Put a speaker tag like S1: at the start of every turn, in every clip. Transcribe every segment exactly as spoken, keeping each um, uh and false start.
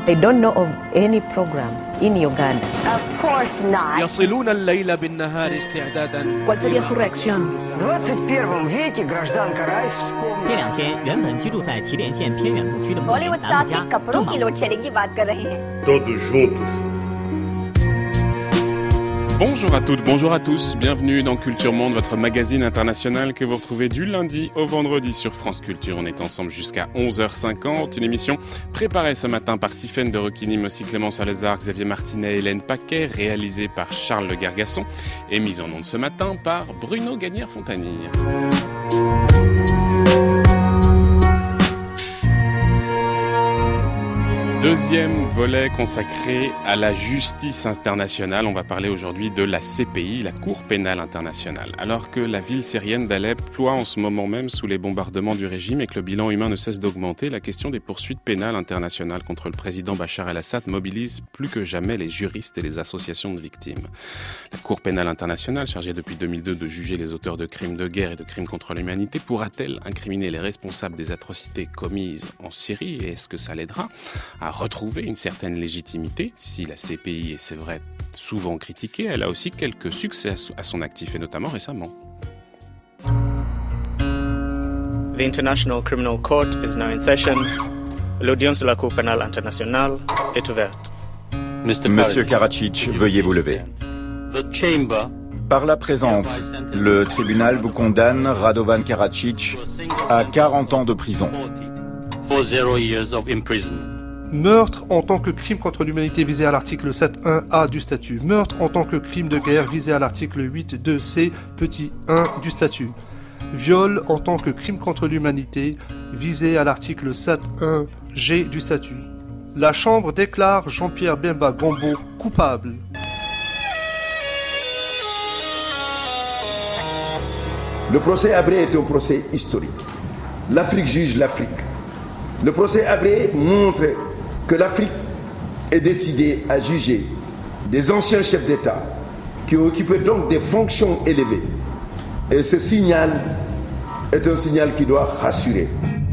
S1: I don't know of any program in Uganda.
S2: Of course not.
S3: يصلون الليل بالنهار استعدادا.
S4: ¿Cuál sería su reacción?
S5: В двадцать первом веке гражданка Райс вспомнила.
S6: 这两天，原本居住在祁连县偏远牧区的牧民
S2: Bollywood
S6: 南
S2: stars
S6: 家
S2: भी कपड़ों की load shedding की बात कर रहे हैं.
S7: Todos juntos.
S8: Bonjour à toutes, bonjour à tous, bienvenue dans Culture Monde, votre magazine international que vous retrouvez du lundi au vendredi sur France Culture. On est ensemble jusqu'à onze heures cinquante, une émission préparée ce matin par Tiffaine de Roquigny, mais aussi Clément Salazar, Xavier Martinet et Hélène Paquet, réalisée par Charles Le Gargasson et mise en onde ce matin par Bruno Gagnère-Fontanier. Deuxième volet consacré à la justice internationale. On va parler aujourd'hui de la C P I, la Cour pénale internationale. Alors que la ville syrienne d'Alep ploie en ce moment même sous les bombardements du régime et que le bilan humain ne cesse d'augmenter, la question des poursuites pénales internationales contre le président Bachar el-Assad mobilise plus que jamais les juristes et les associations de victimes. La Cour pénale internationale, chargée depuis deux mille deux de juger les auteurs de crimes de guerre et de crimes contre l'humanité, pourra-t-elle incriminer les responsables des atrocités commises en Syrie? Et est-ce que ça l'aidera à retrouver une certaine légitimité? Si la C P I est, c'est vrai, souvent critiquée, elle a aussi quelques succès à son actif, et notamment récemment.
S9: The International Criminal Court is now in session. L'audience de la Cour pénale internationale est ouverte.
S10: Monsieur Karadzic, veuillez vous lever. Par la présente, le tribunal vous condamne, Radovan Karadzic, à quarante ans de prison.
S11: Meurtre en tant que crime contre l'humanité visé à l'article sept point un A du statut. Meurtre en tant que crime de guerre visé à l'article huit point deux C petit un du statut. Viol en tant que crime contre l'humanité visé à l'article sept point un G du statut. La Chambre déclare Jean-Pierre Bemba Gombo coupable.
S12: Le procès Habré est un procès historique. L'Afrique juge l'Afrique. Le procès Habré montre que l'Afrique est décidée à juger des anciens chefs d'État qui ont occupé donc des fonctions élevées. Et ce signal est un signal qui doit rassurer.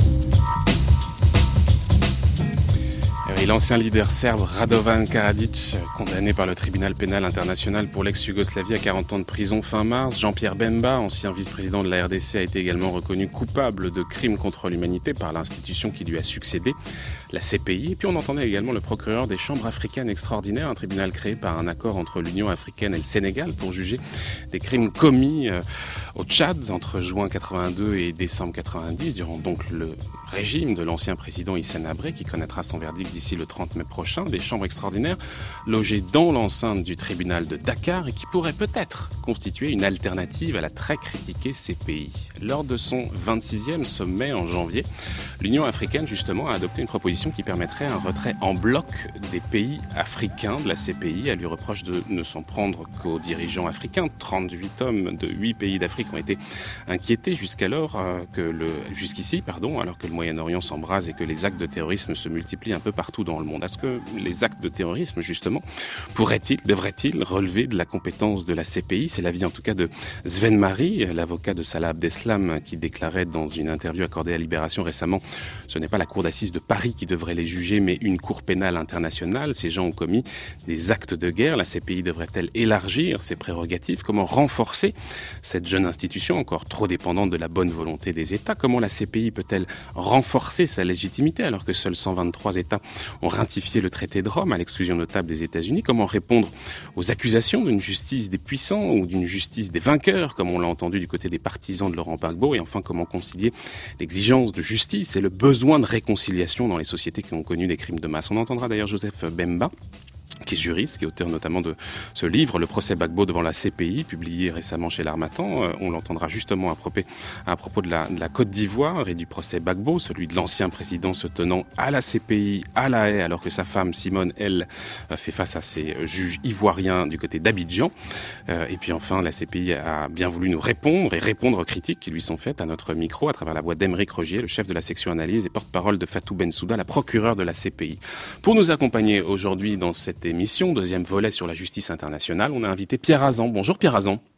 S8: Et l'ancien leader serbe Radovan Karadzic, condamné par le tribunal pénal international pour l'ex-Yougoslavie à quarante ans de prison fin mars. Jean-Pierre Bemba, ancien vice-président de la R D C, a été également reconnu coupable de crimes contre l'humanité par l'institution qui lui a succédé, la C P I. Et puis on entendait également le procureur des chambres africaines extraordinaires, un tribunal créé par un accord entre l'Union africaine et le Sénégal pour juger des crimes commis au Tchad entre juin quatre-vingt-deux et décembre quatre-vingt-dix, durant donc le régime de l'ancien président Hissène Habré, qui connaîtra son verdict d'ici le trente mai prochain. Des chambres extraordinaires logées dans l'enceinte du tribunal de Dakar et qui pourraient peut-être constituer une alternative à la très critiquée C P I. Lors de son vingt-sixième sommet en janvier, l'Union africaine justement a adopté une proposition qui permettrait un retrait en bloc des pays africains de la C P I. Elle lui reproche de ne s'en prendre qu'aux dirigeants africains. trente-huit hommes de huit pays d'Afrique ont été inquiétés jusqu'alors euh, que le, jusqu'ici, pardon, alors que le Moyen-Orient s'embrase et que les actes de terrorisme se multiplient un peu partout dans le monde. Est-ce que les actes de terrorisme, justement, pourraient-ils, devraient-ils relever de la compétence de la C P I? C'est l'avis en tout cas de Sven Mari, l'avocat de Salah Abdeslam, qui déclarait dans une interview accordée à Libération récemment: ce n'est pas la cour d'assises de Paris qui devrait les juger, mais une cour pénale internationale. Ces gens ont commis des actes de guerre. La C P I devrait-elle élargir ses prérogatives? Comment renforcer cette jeune institution encore trop dépendante de la bonne volonté des États? Comment la C P I peut-elle renforcer sa légitimité alors que seuls cent vingt-trois États ont ratifié le traité de Rome, à l'exclusion notable des États-Unis? Comment répondre aux accusations d'une justice des puissants ou d'une justice des vainqueurs, comme on l'a entendu du côté des partisans de Laurent Gbagbo? Et enfin, comment concilier l'exigence de justice et le besoin de réconciliation dans les sociétés qui ont connu des crimes de masse? On entendra d'ailleurs Joseph Bemba, qui est juriste, qui est auteur notamment de ce livre, Le procès Gbagbo devant la C P I, publié récemment chez l'Harmattan. Euh, on l'entendra justement à propos, à propos de, la, de la Côte d'Ivoire et du procès Gbagbo, celui de l'ancien président se tenant à la C P I, à La Haye, alors que sa femme Simone, elle, fait face à ses juges ivoiriens du côté d'Abidjan. Euh, et puis enfin, la C P I a bien voulu nous répondre et répondre aux critiques qui lui sont faites à notre micro à travers la voix d'Aymeric Rogier, le chef de la section analyse et porte-parole de Fatou Bensouda, la procureure de la C P I. Pour nous accompagner aujourd'hui dans cette émission, deuxième volet sur la justice internationale, on a invité Pierre Azan. Bonjour Pierre Azan.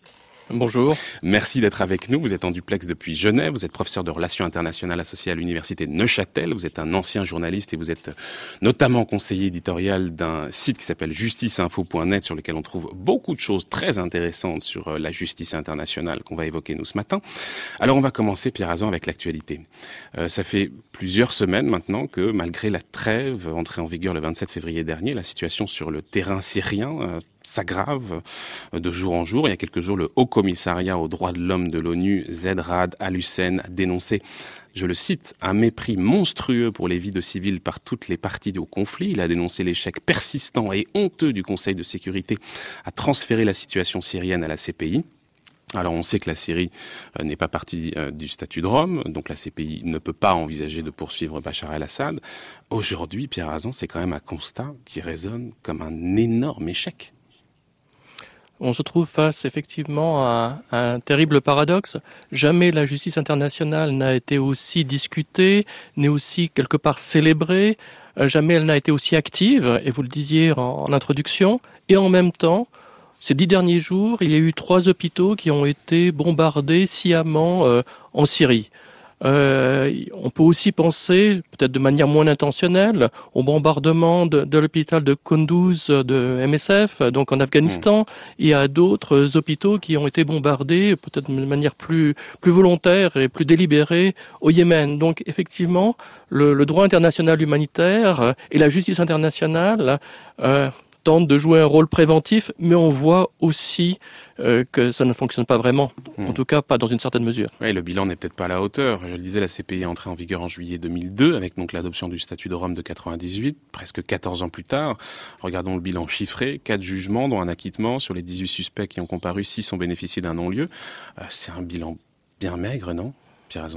S4: Bonjour.
S8: Merci d'être avec nous. Vous êtes en duplex depuis Genève. Vous êtes professeur de relations internationales associé à l'université de Neuchâtel. Vous êtes un ancien journaliste et vous êtes notamment conseiller éditorial d'un site qui s'appelle justice info point net sur lequel on trouve beaucoup de choses très intéressantes sur la justice internationale qu'on va évoquer nous ce matin. Alors on va commencer, Pierre Azan, avec l'actualité. Euh, ça fait plusieurs semaines maintenant que malgré la trêve entrée en vigueur le vingt-sept février dernier, la situation sur le terrain syrien euh, s'aggrave de jour en jour. Il y a quelques jours, le Haut Commissariat aux droits de l'homme de l'ONU, Zeid Al-Hussein, a dénoncé, je le cite, un mépris monstrueux pour les vies de civils par toutes les parties au conflit. Il a dénoncé l'échec persistant et honteux du Conseil de sécurité à transférer la situation syrienne à la C P I. Alors on sait que la Syrie euh, n'est pas partie euh, du statut de Rome, donc la C P I ne peut pas envisager de poursuivre Bachar el-Assad. Aujourd'hui, Pierre Azan, c'est quand même un constat qui résonne comme un énorme échec.
S4: On se trouve face effectivement à, à un terrible paradoxe. Jamais la justice internationale n'a été aussi discutée, n'est aussi quelque part célébrée. Jamais elle n'a été aussi active, et vous le disiez en, en introduction. Et en même temps, ces dix derniers jours, il y a eu trois hôpitaux qui ont été bombardés sciemment euh, en Syrie. Euh, on peut aussi penser, peut-être de manière moins intentionnelle, au bombardement de, de l'hôpital de Kunduz de M S F, donc en Afghanistan, mmh. et à d'autres hôpitaux qui ont été bombardés, peut-être de manière plus, plus volontaire et plus délibérée au Yémen. Donc effectivement, le, le droit international humanitaire et la justice internationale euh, tente de jouer un rôle préventif, mais on voit aussi euh, que ça ne fonctionne pas vraiment, mmh. en tout cas pas dans une certaine mesure.
S8: Oui, le bilan n'est peut-être pas à la hauteur. Je le disais, la C P I est entrée en vigueur en juillet deux mille deux, avec donc l'adoption du statut de Rome de quatre-vingt-dix-huit, presque quatorze ans plus tard. Regardons le bilan chiffré, quatre jugements dont un acquittement. Sur les dix-huit suspects qui ont comparu, six ont bénéficié d'un non-lieu. Euh, c'est un bilan bien maigre, non, Pierre Azan ?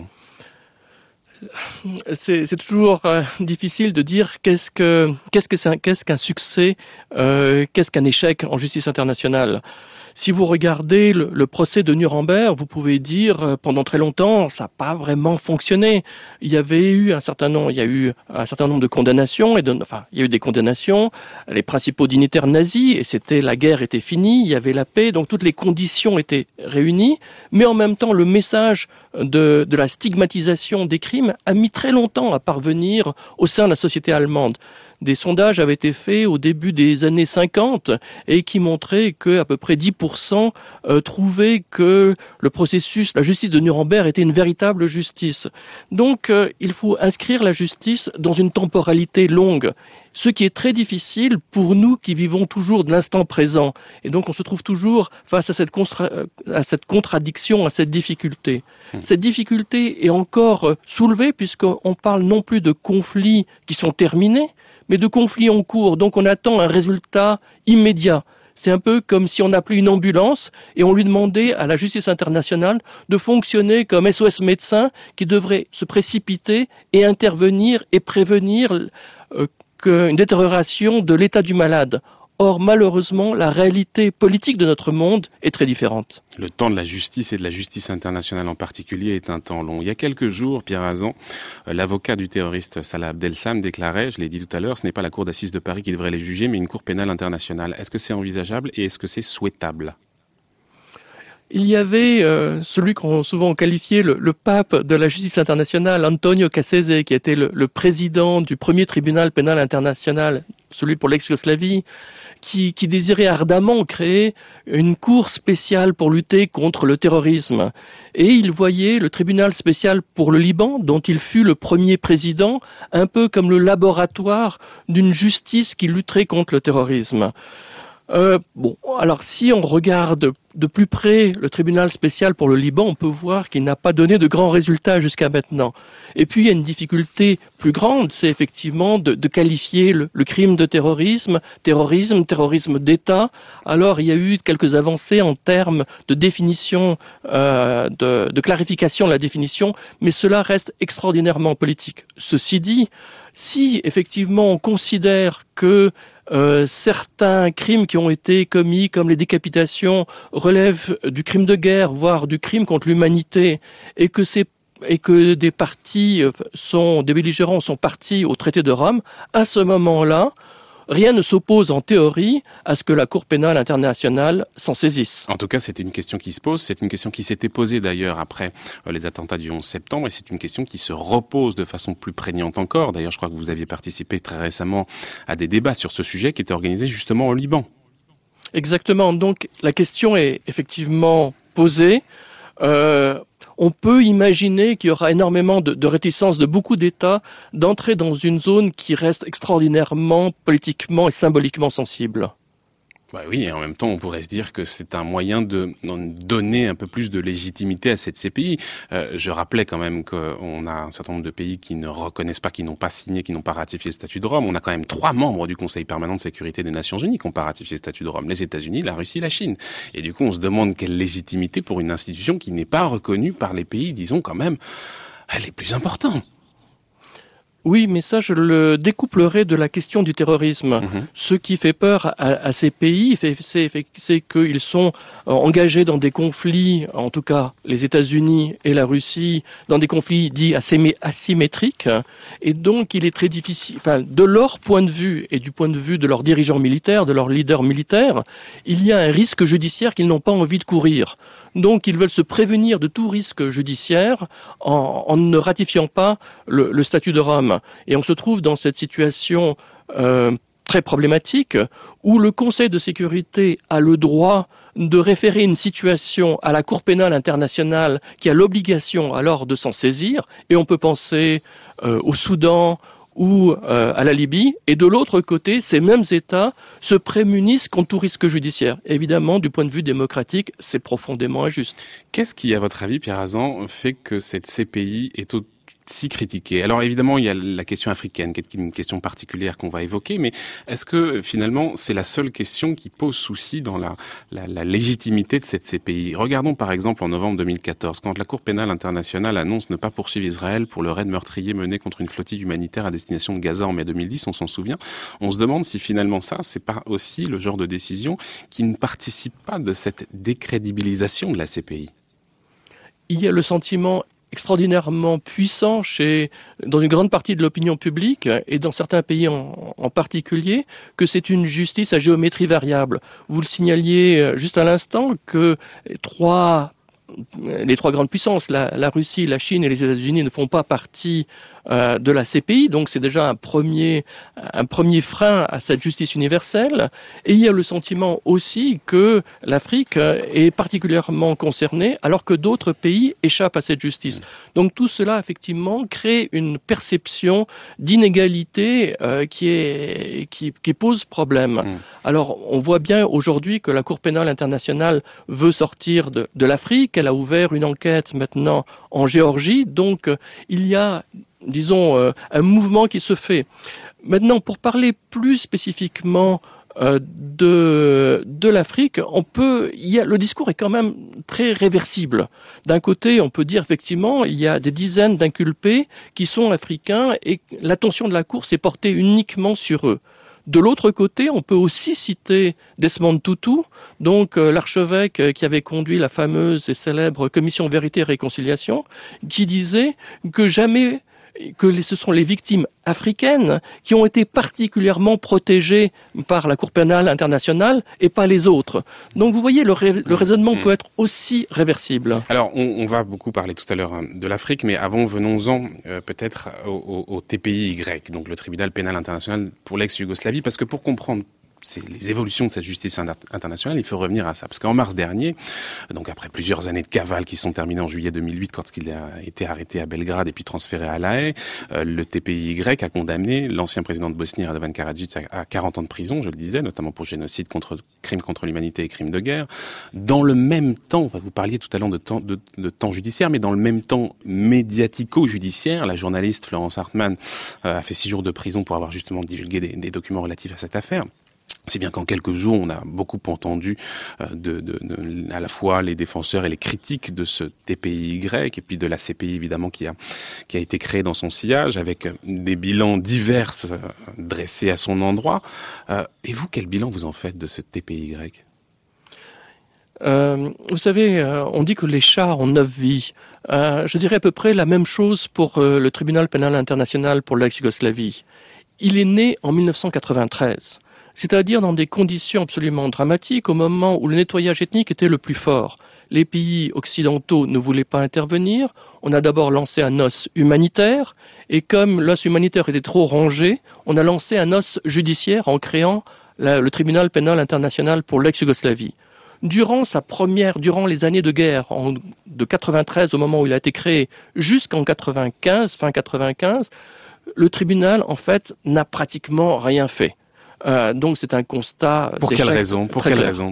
S4: C'est, c'est toujours euh, difficile de dire qu'est-ce que qu'est-ce que c'est un, qu'est-ce qu'un succès, euh, qu'est-ce qu'un échec en justice internationale. Si vous regardez le, le procès de Nuremberg, vous pouvez dire euh, pendant très longtemps ça n'a pas vraiment fonctionné. Il y avait eu un certain nombre, il y a eu un certain nombre de condamnations et de, enfin il y a eu des condamnations. Les principaux dignitaires nazis et c'était la guerre était finie, il y avait la paix, donc toutes les conditions étaient réunies. Mais en même temps, le message de, de la stigmatisation des crimes a mis très longtemps à parvenir au sein de la société allemande. Des sondages avaient été faits au début des années cinquante et qui montraient que à peu près dix pour cent euh, trouvaient que le processus, la justice de Nuremberg était une véritable justice. Donc euh, il faut inscrire la justice dans une temporalité longue, ce qui est très difficile pour nous qui vivons toujours de l'instant présent. Et donc on se trouve toujours face à cette, contra- à cette contradiction, à cette difficulté. Mmh. Cette difficulté est encore soulevée puisqu'on parle non plus de conflits qui sont terminés, mais de conflits en cours. Donc on attend un résultat immédiat. C'est un peu comme si on appelait une ambulance et on lui demandait à la justice internationale de fonctionner comme S O S médecin qui devrait se précipiter et intervenir et prévenir euh, une détérioration de l'état du malade. Or, malheureusement, la réalité politique de notre monde est très différente.
S8: Le temps de la justice et de la justice internationale en particulier est un temps long. Il y a quelques jours, Pierre Azan, l'avocat du terroriste Salah Abdeslam déclarait, je l'ai dit tout à l'heure, ce n'est pas la cour d'assises de Paris qui devrait les juger, mais une cour pénale internationale. Est-ce que c'est envisageable et est-ce que c'est souhaitable ?
S4: Il y avait euh, celui qu'on souvent qualifié le, le pape de la justice internationale, Antonio Cassese, qui était le, le président du premier tribunal pénal international, celui pour l'ex-Yougoslavie, qui, qui désirait ardemment créer une cour spéciale pour lutter contre le terrorisme. Et il voyait le tribunal spécial pour le Liban, dont il fut le premier président, un peu comme le laboratoire d'une justice qui lutterait contre le terrorisme. Euh, bon, alors si on regarde de plus près le tribunal spécial pour le Liban, on peut voir qu'il n'a pas donné de grands résultats jusqu'à maintenant. Et puis il y a une difficulté plus grande, c'est effectivement de, de qualifier le, le crime de terrorisme, terrorisme, terrorisme d'État. Alors il y a eu quelques avancées en termes de définition, euh, de, de clarification de la définition, mais cela reste extraordinairement politique. Ceci dit, si effectivement on considère que Euh, certains crimes qui ont été commis, comme les décapitations, relèvent du crime de guerre, voire du crime contre l'humanité, et que c'est et que des parties sont, des belligérants sont partis au traité de Rome, à ce moment-là, rien ne s'oppose en théorie à ce que la Cour pénale internationale s'en saisisse.
S8: En tout cas, c'était une question qui se pose. C'est une question qui s'était posée d'ailleurs après les attentats du onze septembre. Et c'est une question qui se repose de façon plus prégnante encore. D'ailleurs, je crois que vous aviez participé très récemment à des débats sur ce sujet qui étaient organisés justement au Liban.
S4: Exactement. Donc, la question est effectivement posée. Euh, on peut imaginer qu'il y aura énormément de, de réticence de beaucoup d'États d'entrer dans une zone qui reste extraordinairement politiquement et symboliquement sensible.
S8: Bah oui, et en même temps, on pourrait se dire que c'est un moyen de donner un peu plus de légitimité à cette C P I. Euh, je rappelais quand même qu'on a un certain nombre de pays qui ne reconnaissent pas, qui n'ont pas signé, qui n'ont pas ratifié le statut de Rome. On a quand même trois membres du Conseil permanent de sécurité des Nations Unies qui n'ont pas ratifié le statut de Rome. Les États-Unis, la Russie, la Chine. Et du coup, on se demande quelle légitimité pour une institution qui n'est pas reconnue par les pays, disons quand même, les plus importants.
S4: Oui, mais ça, je le découplerai de la question du terrorisme. Mmh. Ce qui fait peur à, à ces pays, c'est, c'est, c'est qu'ils sont engagés dans des conflits, en tout cas les États-Unis et la Russie, dans des conflits dits asymétriques. Et donc, il est très difficile, enfin, de leur point de vue et du point de vue de leurs dirigeants militaires, de leurs leaders militaires, il y a un risque judiciaire qu'ils n'ont pas envie de courir. Donc, ils veulent se prévenir de tout risque judiciaire en, en ne ratifiant pas le, le statut de Rome. Et on se trouve dans cette situation euh, très problématique où le Conseil de sécurité a le droit de référer une situation à la Cour pénale internationale qui a l'obligation alors de s'en saisir. Et on peut penser euh, au Soudan ou euh, à la Libye, et de l'autre côté, ces mêmes États se prémunissent contre tout risque judiciaire. Évidemment, du point de vue démocratique, c'est profondément injuste.
S8: Qu'est-ce qui, à votre avis, Pierre Hazan, fait que cette C P I est au si critiquée? Alors évidemment, il y a la question africaine, qui est une question particulière qu'on va évoquer, mais est-ce que finalement c'est la seule question qui pose souci dans la, la, la légitimité de cette C P I? Regardons par exemple en novembre deux mille quatorze, quand la Cour pénale internationale annonce ne pas poursuivre Israël pour le raid meurtrier mené contre une flottille humanitaire à destination de Gaza en mai deux mille dix, on s'en souvient, on se demande si finalement ça, c'est pas aussi le genre de décision qui ne participe pas de cette décrédibilisation de la C P I.
S4: Il y a le sentiment extraordinairement puissant chez, dans une grande partie de l'opinion publique et dans certains pays en, en particulier, que c'est une justice à géométrie variable. Vous le signaliez juste à l'instant que trois, les trois grandes puissances, la, la Russie, la Chine et les États-Unis ne font pas partie euh, de la C P I, donc c'est déjà un premier, un premier frein à cette justice universelle. Et il y a le sentiment aussi que l'Afrique est particulièrement concernée, alors que d'autres pays échappent à cette justice. Donc tout cela, effectivement, crée une perception d'inégalité euh, qui, est, qui, qui pose problème. Mmh. Alors, on voit bien aujourd'hui que la Cour pénale internationale veut sortir de, de l'Afrique. Elle a ouvert une enquête maintenant en Géorgie. Donc, euh, il y a, disons, euh, un mouvement qui se fait. Maintenant, pour parler plus spécifiquement euh, de de l'Afrique, on peut, il y a, le discours est quand même très réversible. D'un côté, on peut dire effectivement, il y a des dizaines d'inculpés qui sont africains et l'attention de la Cour s'est portée uniquement sur eux. De l'autre côté, on peut aussi citer Desmond Tutu, donc euh, l'archevêque qui avait conduit la fameuse et célèbre Commission Vérité et Réconciliation, qui disait que jamais que ce sont les victimes africaines qui ont été particulièrement protégées par la Cour pénale internationale et pas les autres. Donc vous voyez, le, ra- le raisonnement mmh. peut être aussi réversible.
S8: Alors on, on va beaucoup parler tout à l'heure hein, de l'Afrique, mais avant venons-en euh, peut-être au, au, au T P I Y, donc le Tribunal pénal international pour l'ex-Yougoslavie, parce que pour comprendre c'est les évolutions de cette justice internationale, il faut revenir à ça. Parce qu'en mars dernier, donc après plusieurs années de cavale qui sont terminées en juillet deux mille huit, quand il a été arrêté à Belgrade et puis transféré à La Haye, euh, le T P I Y a condamné l'ancien président de Bosnie, Radovan Karadzic, à quarante ans de prison, je le disais, notamment pour génocide, contre crimes contre l'humanité et crimes de guerre. Dans le même temps, vous parliez tout à l'heure de temps, de, de temps judiciaire, mais dans le même temps médiatico-judiciaire, la journaliste Florence Hartmann euh, a fait six jours de prison pour avoir justement divulgué des, des documents relatifs à cette affaire. C'est bien qu'en quelques jours, on a beaucoup entendu euh, de, de, de, à la fois les défenseurs et les critiques de ce T P I Y et puis de la C P I évidemment qui a qui a été créée dans son sillage avec des bilans divers euh, dressés à son endroit. Euh, et vous, quel bilan vous en faites de ce T P I Y ?
S4: Euh, vous savez, euh, on dit que les chats ont neuf vies. Euh, je dirais à peu près la même chose pour euh, le tribunal pénal international pour l'ex-Yougoslavie. il est né en mille neuf cent quatre-vingt-treize, c'est-à-dire dans des conditions absolument dramatiques, au moment où le nettoyage ethnique était le plus fort. Les pays occidentaux ne voulaient pas intervenir. On a d'abord lancé un os humanitaire, et comme l'os humanitaire était trop rongé, on a lancé un os judiciaire en créant la, le tribunal pénal international pour l'ex-Yougoslavie. Durant sa première, durant les années de guerre, en, de quatre-vingt-treize au moment où il a été créé, jusqu'en quatre-vingt-quinze, fin quatre-vingt-quinze, le tribunal, en fait, n'a pratiquement rien fait. Euh, donc c'est un constat.
S8: Pour quelle raison Pour quelle raison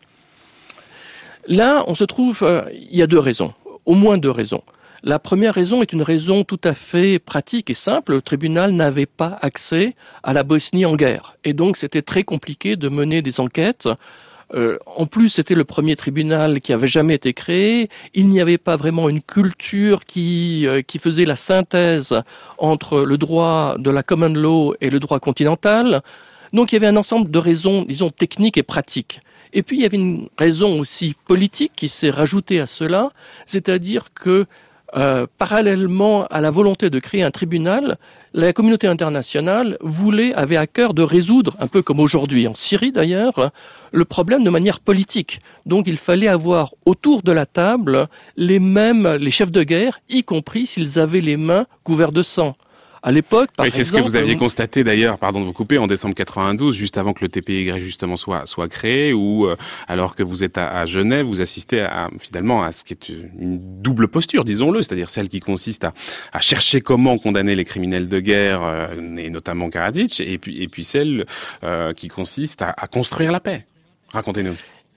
S4: Là, on se trouve, euh, il y a deux raisons, au moins deux raisons. La première raison est une raison tout à fait pratique et simple. Le tribunal n'avait pas accès à la Bosnie en guerre. Et donc, c'était très compliqué de mener des enquêtes. Euh, en plus, c'était le premier tribunal qui avait jamais été créé. Il n'y avait pas vraiment une culture qui, euh, qui faisait la synthèse entre le droit de la common law et le droit continental. Donc, il y avait un ensemble de raisons, disons, techniques et pratiques. Et puis, il y avait une raison aussi politique qui s'est rajoutée à cela, c'est-à-dire que, euh, parallèlement à la volonté de créer un tribunal, la communauté internationale voulait, avait à cœur de résoudre, un peu comme aujourd'hui, en Syrie d'ailleurs, le problème de manière politique. Donc, il fallait avoir autour de la table les mêmes, les chefs de guerre, y compris s'ils avaient les mains couvertes de sang. À l'époque, par
S8: oui, c'est
S4: exemple,
S8: ce que vous aviez constaté d'ailleurs, pardon de vous couper, en décembre quatre-vingt-douze, juste avant que le T P Y justement soit soit créé, où euh, alors que vous êtes à, à Genève, vous assistez à, à, finalement à ce qui est une double posture, disons-le, c'est-à-dire celle qui consiste à, à chercher comment condamner les criminels de guerre, euh, et notamment Karadzic, et puis et puis celle euh, qui consiste à, à construire la paix. Racontez-nous.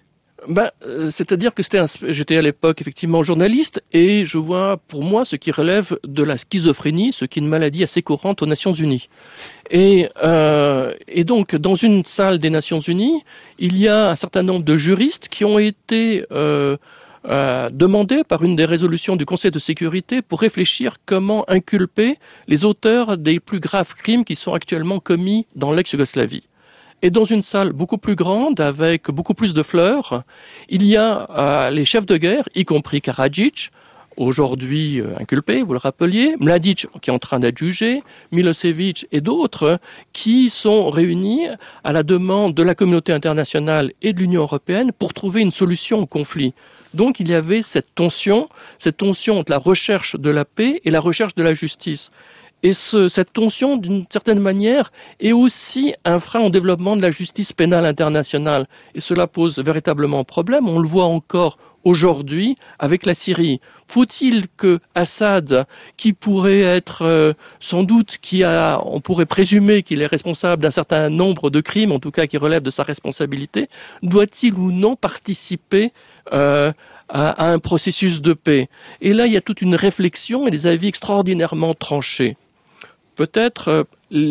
S4: Ben, euh, c'est-à-dire que c'était un, j'étais à l'époque effectivement journaliste et je vois pour moi ce qui relève de la schizophrénie, ce qui est une maladie assez courante aux Nations Unies. Et, euh, et donc dans une salle des Nations Unies, il y a un certain nombre de juristes qui ont été euh, euh, demandés par une des résolutions du Conseil de sécurité pour réfléchir comment inculper les auteurs des plus graves crimes qui sont actuellement commis dans l'ex-Yougoslavie. Et dans une salle beaucoup plus grande, avec beaucoup plus de fleurs, il y a euh, les chefs de guerre, y compris Karadzic, aujourd'hui euh, inculpé, vous le rappeliez, Mladic, qui est en train d'être jugé, Milosevic et d'autres, qui sont réunis à la demande de la communauté internationale et de l'Union européenne pour trouver une solution au conflit. Donc il y avait cette tension, cette tension entre la recherche de la paix et la recherche de la justice. Et ce, cette tension, d'une certaine manière, est aussi un frein au développement de la justice pénale internationale. Et cela pose véritablement problème. On le voit encore aujourd'hui avec la Syrie. Faut-il que Assad, qui pourrait être euh, sans doute, qui a, on pourrait présumer qu'il est responsable d'un certain nombre de crimes, en tout cas qui relèvent de sa responsabilité, doit-il ou non participer euh, à, à un processus de paix? Et là, il y a toute une réflexion et des avis extraordinairement tranchés. Peut-être,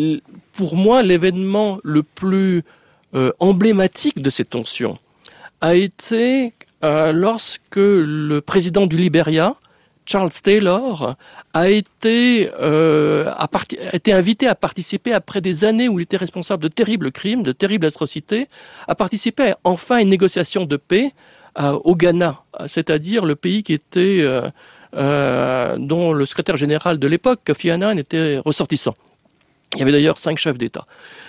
S4: pour moi, l'événement le plus euh, emblématique de ces tensions a été euh, lorsque le président du Libéria, Charles Taylor, a été, euh, a, parti- a été invité à participer, après des années où il était responsable de terribles crimes, de terribles atrocités, à participer à, enfin à une négociation de paix euh, au Ghana, c'est-à-dire le pays qui était... Euh, Euh, dont le secrétaire général de l'époque, Kofi Annan, était ressortissant. Il y avait d'ailleurs cinq chefs d'État.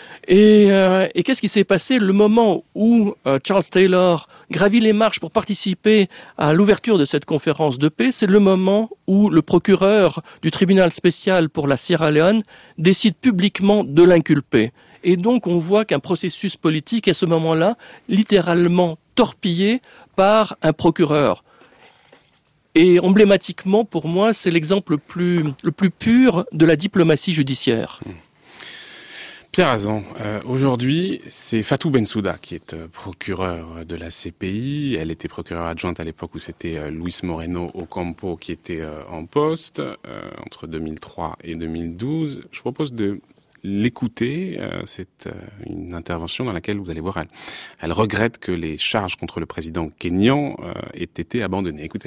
S4: Et, euh, et qu'est-ce qui s'est passé le moment où euh, Charles Taylor gravit les marches pour participer à l'ouverture de cette conférence de paix? C'est le moment où le procureur du tribunal spécial pour la Sierra Leone décide publiquement de l'inculper. Et donc on voit qu'un processus politique est à ce moment-là littéralement torpillé par un procureur. Et emblématiquement, pour moi, c'est l'exemple le plus, le plus pur de la diplomatie judiciaire.
S8: Pierre Azan, euh, aujourd'hui, c'est Fatou Bensouda qui est euh, procureur de la C P I. Elle était procureure adjointe à l'époque où c'était euh, Luis Moreno Ocampo qui était euh, en poste euh, entre deux mille trois et deux mille douze. Je propose de l'écouter. Euh, c'est euh, une intervention dans laquelle vous allez voir, elle, elle regrette que les charges contre le président kényan euh, aient été abandonnées. Écoutez-la.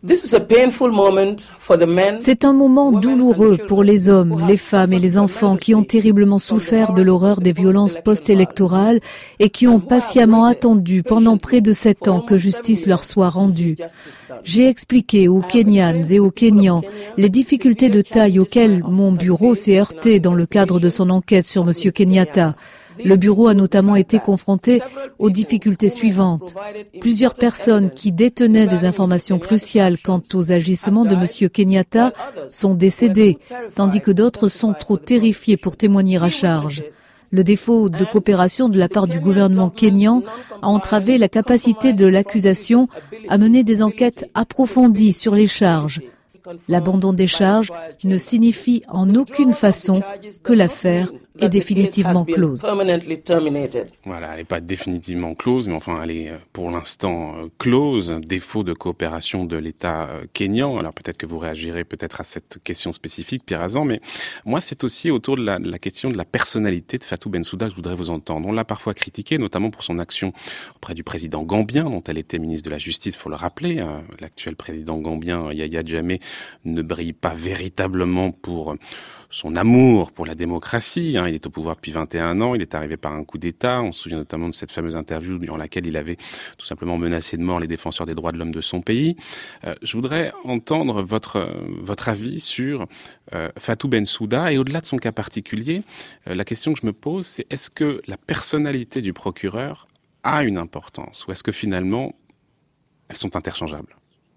S7: C'est un moment douloureux pour les hommes, les femmes et les enfants qui ont terriblement souffert de l'horreur des violences post-électorales et qui ont patiemment attendu pendant près de sept ans que justice leur soit rendue. J'ai expliqué aux Kenyanes et aux Kenyans les difficultés de taille auxquelles mon bureau s'est heurté dans le cadre de son enquête sur M. Kenyatta. Le bureau a notamment été confronté aux difficultés suivantes. Plusieurs personnes qui détenaient des informations cruciales quant aux agissements de M. Kenyatta sont décédées, tandis que d'autres sont trop terrifiées pour témoigner à charge. Le défaut de coopération de la part du gouvernement kényan a entravé la capacité de l'accusation à mener des enquêtes approfondies sur les charges. L'abandon des charges ne signifie en aucune façon que l'affaire est définitivement close.
S8: Voilà, elle n'est pas définitivement close, mais enfin, elle est pour l'instant close. Défaut de coopération de l'État kényan. Alors peut-être que vous réagirez peut-être à cette question spécifique, Pierre Azan, mais moi c'est aussi autour de la, de la question de la personnalité de Fatou Bensouda que je voudrais vous entendre. On l'a parfois critiqué, notamment pour son action auprès du président gambien, dont elle était ministre de la Justice, faut le rappeler. L'actuel président gambien, Yahya Jammeh, ne brille pas véritablement pour son amour pour la démocratie. Il est au pouvoir depuis vingt et un ans, il est arrivé par un coup d'État. On se souvient notamment de cette fameuse interview durant laquelle il avait tout simplement menacé de mort les défenseurs des droits de l'homme de son pays. Euh, je voudrais entendre votre votre avis sur euh, Fatou Bensouda, et au-delà de son cas particulier, euh, la question que je me pose, c'est est-ce que la personnalité du procureur a une importance, ou est-ce que finalement elles sont interchangeables ?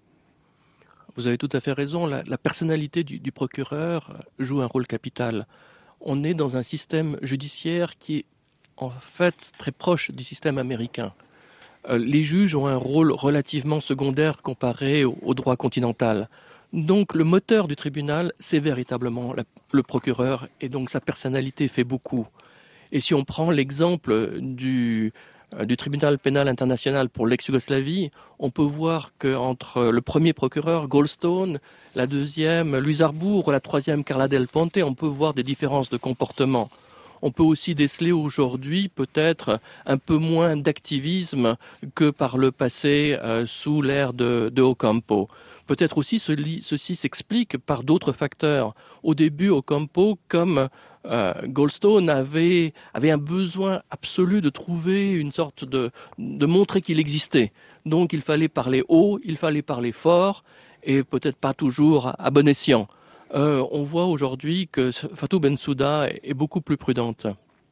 S4: Vous avez tout à fait raison, la, la personnalité du, du procureur joue un rôle capital. On est dans un système judiciaire qui est en fait très proche du système américain. Euh, les juges ont un rôle relativement secondaire comparé au, au droit continental. Donc le moteur du tribunal, c'est véritablement la, le procureur, et donc sa personnalité fait beaucoup. Et si on prend l'exemple du... du tribunal pénal international pour l'ex-Yougoslavie, on peut voir qu'entre le premier procureur, Goldstone, la deuxième, Luis Arbour, la troisième, Carla Del Ponte, on peut voir des différences de comportement. On peut aussi déceler aujourd'hui peut-être un peu moins d'activisme que par le passé euh, sous l'ère de, de Ocampo. Peut-être aussi ceci, ceci s'explique par d'autres facteurs. Au début, Ocampo, comme euh, Goldstone, avait, avait un besoin absolu de trouver une sorte de, de montrer qu'il existait. Donc il fallait parler haut, il fallait parler fort, et peut-être pas toujours à bon escient. Euh, on voit aujourd'hui que Fatou Bensouda est beaucoup plus prudente.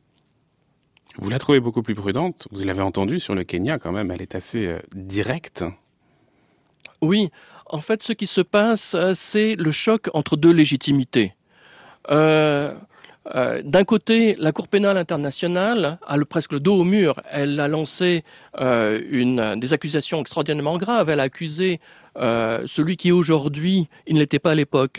S8: Vous la trouvez beaucoup plus prudente ? Vous l'avez entendu sur le Kenya quand même, elle est assez euh, directe.
S4: Oui, en fait ce qui se passe, c'est le choc entre deux légitimités. Euh, euh, d'un côté, la Cour pénale internationale a le, presque le dos au mur. Elle a lancé euh, une, des accusations extraordinairement graves. Elle a accusé euh, celui qui aujourd'hui, il ne l'était pas à l'époque,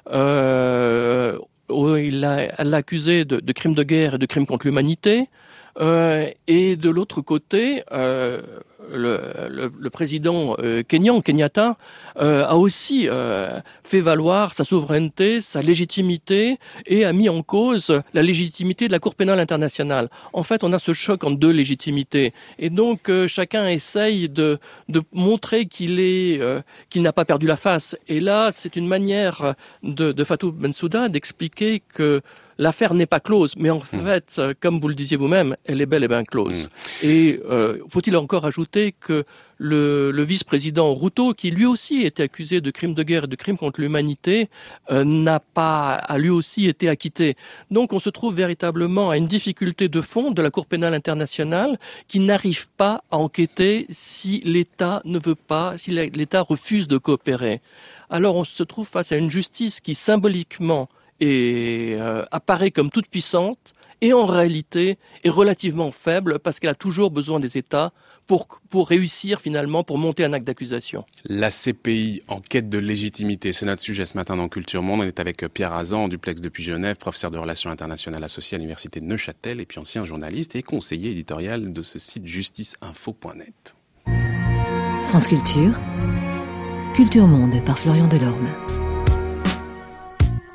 S4: Euh, il l'a, elle l'a accusé de, de crimes de guerre et de crimes contre l'humanité. Euh, et de l'autre côté, euh, le, le, le président euh, kenyan, Kenyatta, euh, a aussi euh, fait valoir sa souveraineté, sa légitimité, et a mis en cause la légitimité de la Cour pénale internationale. En fait, on a ce choc entre deux légitimités, et donc euh, chacun essaye de, de montrer qu'il est, euh, qu'il n'a pas perdu la face. Et là, c'est une manière de, de Fatou Bensouda d'expliquer que l'affaire n'est pas close, mais en fait, mmh. comme vous le disiez vous-même, elle est bel et bien close. Mmh. Et euh, faut-il encore ajouter que le, le vice-président Ruto, qui lui aussi était accusé de crimes de guerre et de crimes contre l'humanité, euh, n'a pas, a lui aussi été acquitté. Donc on se trouve véritablement à une difficulté de fond de la Cour pénale internationale qui n'arrive pas à enquêter si l'État ne veut pas, si l'État refuse de coopérer. Alors on se trouve face à une justice qui symboliquement et euh, apparaît comme toute puissante, et en réalité est relativement faible parce qu'elle a toujours besoin des États pour, pour réussir finalement, pour monter un acte d'accusation.
S8: La C P I en quête de légitimité, c'est notre sujet ce matin dans Culture Monde. On est avec Pierre Azan, en duplex depuis Genève, professeur de relations internationales associé à l'université de Neuchâtel, et puis ancien journaliste et conseiller éditorial de ce site justice info point net.
S13: France Culture, Culture Monde par Florian Delorme.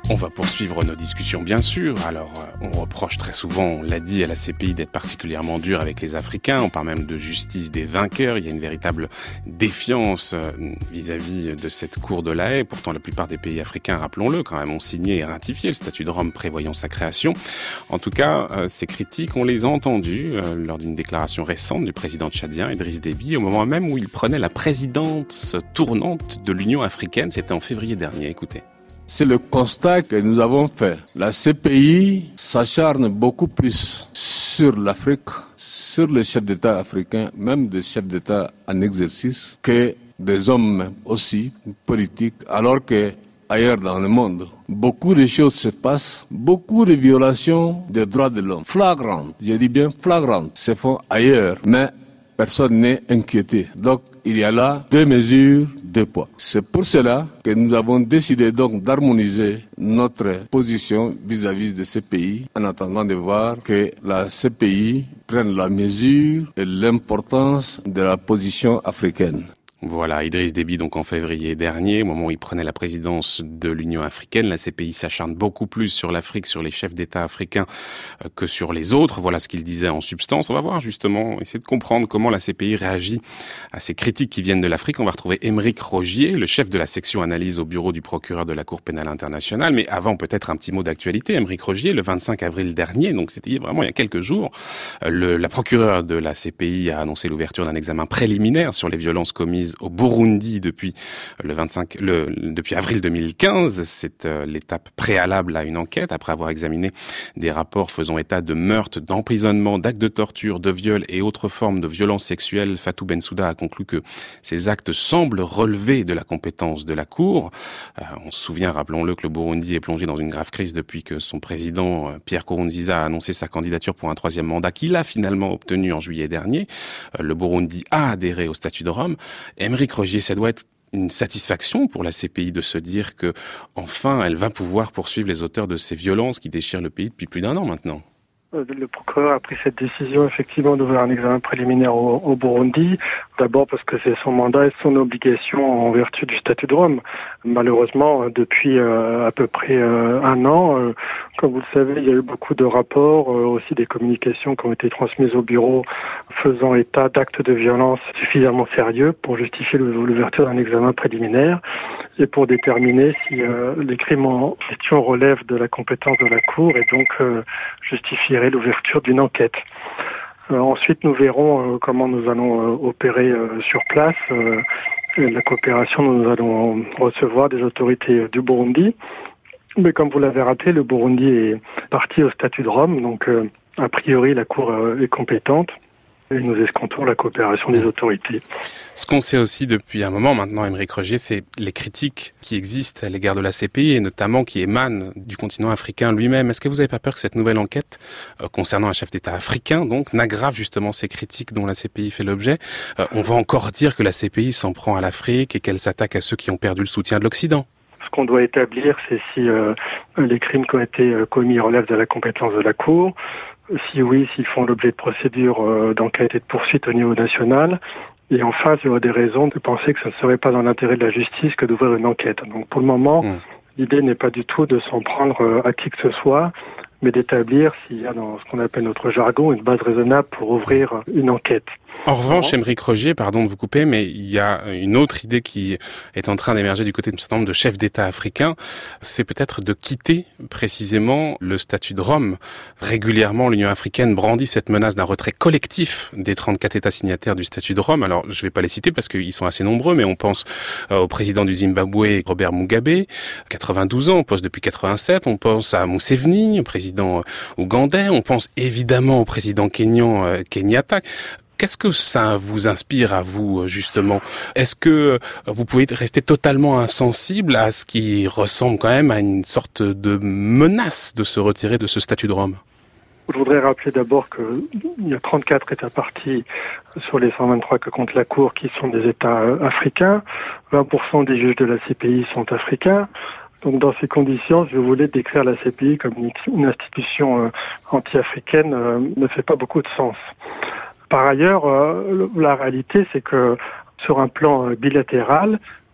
S8: On va poursuivre nos discussions, bien sûr. Alors, on reproche très souvent, on l'a dit, à la C P I d'être particulièrement dure avec les Africains. On parle même de justice des vainqueurs. Il y a une véritable défiance vis-à-vis de cette Cour de la Haye. Pourtant, la plupart des pays africains, rappelons-le, quand même, ont signé et ratifié le statut de Rome prévoyant sa création. En tout cas, ces critiques, on les a entendues lors d'une déclaration récente du président tchadien, Idriss Déby, au moment même où il prenait la présidence tournante de l'Union africaine. C'était en février dernier. Écoutez.
S14: C'est le constat que nous avons fait. La C P I s'acharne beaucoup plus sur l'Afrique, sur les chefs d'État africains, même des chefs d'État en exercice, que des hommes aussi politiques, alors que ailleurs dans le monde, beaucoup de choses se passent, beaucoup de violations des droits de l'homme, flagrantes, je dis bien flagrantes, se font ailleurs, mais personne n'est inquiété. Donc, il y a là deux mesures, deux poids. C'est pour cela que nous avons décidé donc d'harmoniser notre position vis-à-vis de ces pays en attendant de voir que la C P I prenne la mesure et l'importance de la position africaine.
S8: Voilà, Idriss Déby, donc en février dernier, au moment où il prenait la présidence de l'Union africaine, la C P I s'acharne beaucoup plus sur l'Afrique, sur les chefs d'État africains que sur les autres. Voilà ce qu'il disait en substance. On va voir justement, essayer de comprendre comment la C P I réagit à ces critiques qui viennent de l'Afrique. On va retrouver Aymeric Rogier, le chef de la section analyse au bureau du procureur de la Cour pénale internationale. Mais avant, peut-être un petit mot d'actualité. Aymeric Rogier, le vingt-cinq avril dernier, donc c'était vraiment il y a quelques jours, le, la procureure de la C P I a annoncé l'ouverture d'un examen préliminaire sur les violences commises au Burundi depuis le vingt-cinq, le, depuis avril deux mille quinze. C'est euh, l'étape préalable à une enquête après avoir examiné des rapports faisant état de meurtres, d'emprisonnement, d'actes de torture, de viols et autres formes de violences sexuelles. Fatou Bensouda a conclu que ces actes semblent relever de la compétence de la Cour. Euh, on se souvient, rappelons-le, que le Burundi est plongé dans une grave crise depuis que son président, Pierre Nkurunziza, a annoncé sa candidature pour un troisième mandat qu'il a finalement obtenu en juillet dernier. Euh, le Burundi a adhéré au statut de Rome. Aymeric Rogier, ça doit être une satisfaction pour la C P I de se dire que, enfin, elle va pouvoir poursuivre les auteurs de ces violences qui déchirent le pays depuis plus d'un an maintenant.
S15: Le procureur a pris cette décision effectivement d'ouvrir un examen préliminaire au, au Burundi, d'abord parce que c'est son mandat et son obligation en vertu du statut de Rome. Malheureusement, depuis euh, à peu près euh, un an, euh, comme vous le savez, il y a eu beaucoup de rapports, euh, aussi des communications qui ont été transmises au bureau faisant état d'actes de violence suffisamment sérieux pour justifier l'ouverture d'un examen préliminaire et pour déterminer si euh, les crimes en question relèvent de la compétence de la Cour et donc euh, justifier l'ouverture d'une enquête. Euh, ensuite, nous verrons euh, comment nous allons euh, opérer euh, sur place. Euh, la coopération, nous allons recevoir des autorités euh, du Burundi. Mais comme vous l'avez rappelé, le Burundi est parti au statut de Rome, donc euh, a priori la Cour euh, est compétente. Et nous escomptons la coopération des autorités.
S8: Ce qu'on sait aussi depuis un moment maintenant, Aymeric Rogier, c'est les critiques qui existent à l'égard de la C P I et notamment qui émanent du continent africain lui-même. Est-ce que vous n'avez pas peur que cette nouvelle enquête euh, concernant un chef d'État africain donc n'aggrave justement ces critiques dont la C P I fait l'objet? euh, On va encore dire que la C P I s'en prend à l'Afrique et qu'elle s'attaque à ceux qui ont perdu le soutien de l'Occident.
S15: Ce qu'on doit établir, c'est si euh, les crimes qui ont été commis relèvent de la compétence de la Cour. Si oui, s'ils font l'objet de procédures euh, d'enquête et de poursuite au niveau national. Et enfin, il y aurait des raisons de penser que ce ne serait pas dans l'intérêt de la justice que d'ouvrir une enquête. Donc pour le moment, mmh. l'idée n'est pas du tout de s'en prendre euh, à qui que ce soit, mais d'établir s'il y a dans ce qu'on appelle notre jargon une base raisonnable pour ouvrir une enquête.
S8: En revanche, Aymeric Rogier, pardon de vous couper, mais il y a une autre idée qui est en train d'émerger du côté d'un certain nombre de chefs d'État africains, c'est peut-être de quitter précisément le statut de Rome. Régulièrement, l'Union africaine brandit cette menace d'un retrait collectif des trente-quatre États signataires du statut de Rome. Alors, je ne vais pas les citer parce qu'ils sont assez nombreux, mais on pense au président du Zimbabwe, Robert Mugabe, quatre-vingt-douze ans, on pense depuis quatre-vingt-sept, on pense à Museveni, président ougandais, on pense évidemment au président kényan euh, Kenyatta. Qu'est-ce que ça vous inspire à vous, justement? Est-ce que vous pouvez rester totalement insensible à ce qui ressemble quand même à une sorte de menace de se retirer de ce statut de Rome?
S15: Je voudrais rappeler d'abord qu'il y a trente-quatre États partis sur les cent vingt-trois que compte la Cour qui sont des États africains. vingt pour cent des juges de la C P I sont africains. Donc dans ces conditions, je voulais décrire la C P I comme une institution euh, anti-africaine euh, ne fait pas beaucoup de sens. Par ailleurs, euh, la réalité, c'est que sur un plan bilatéral,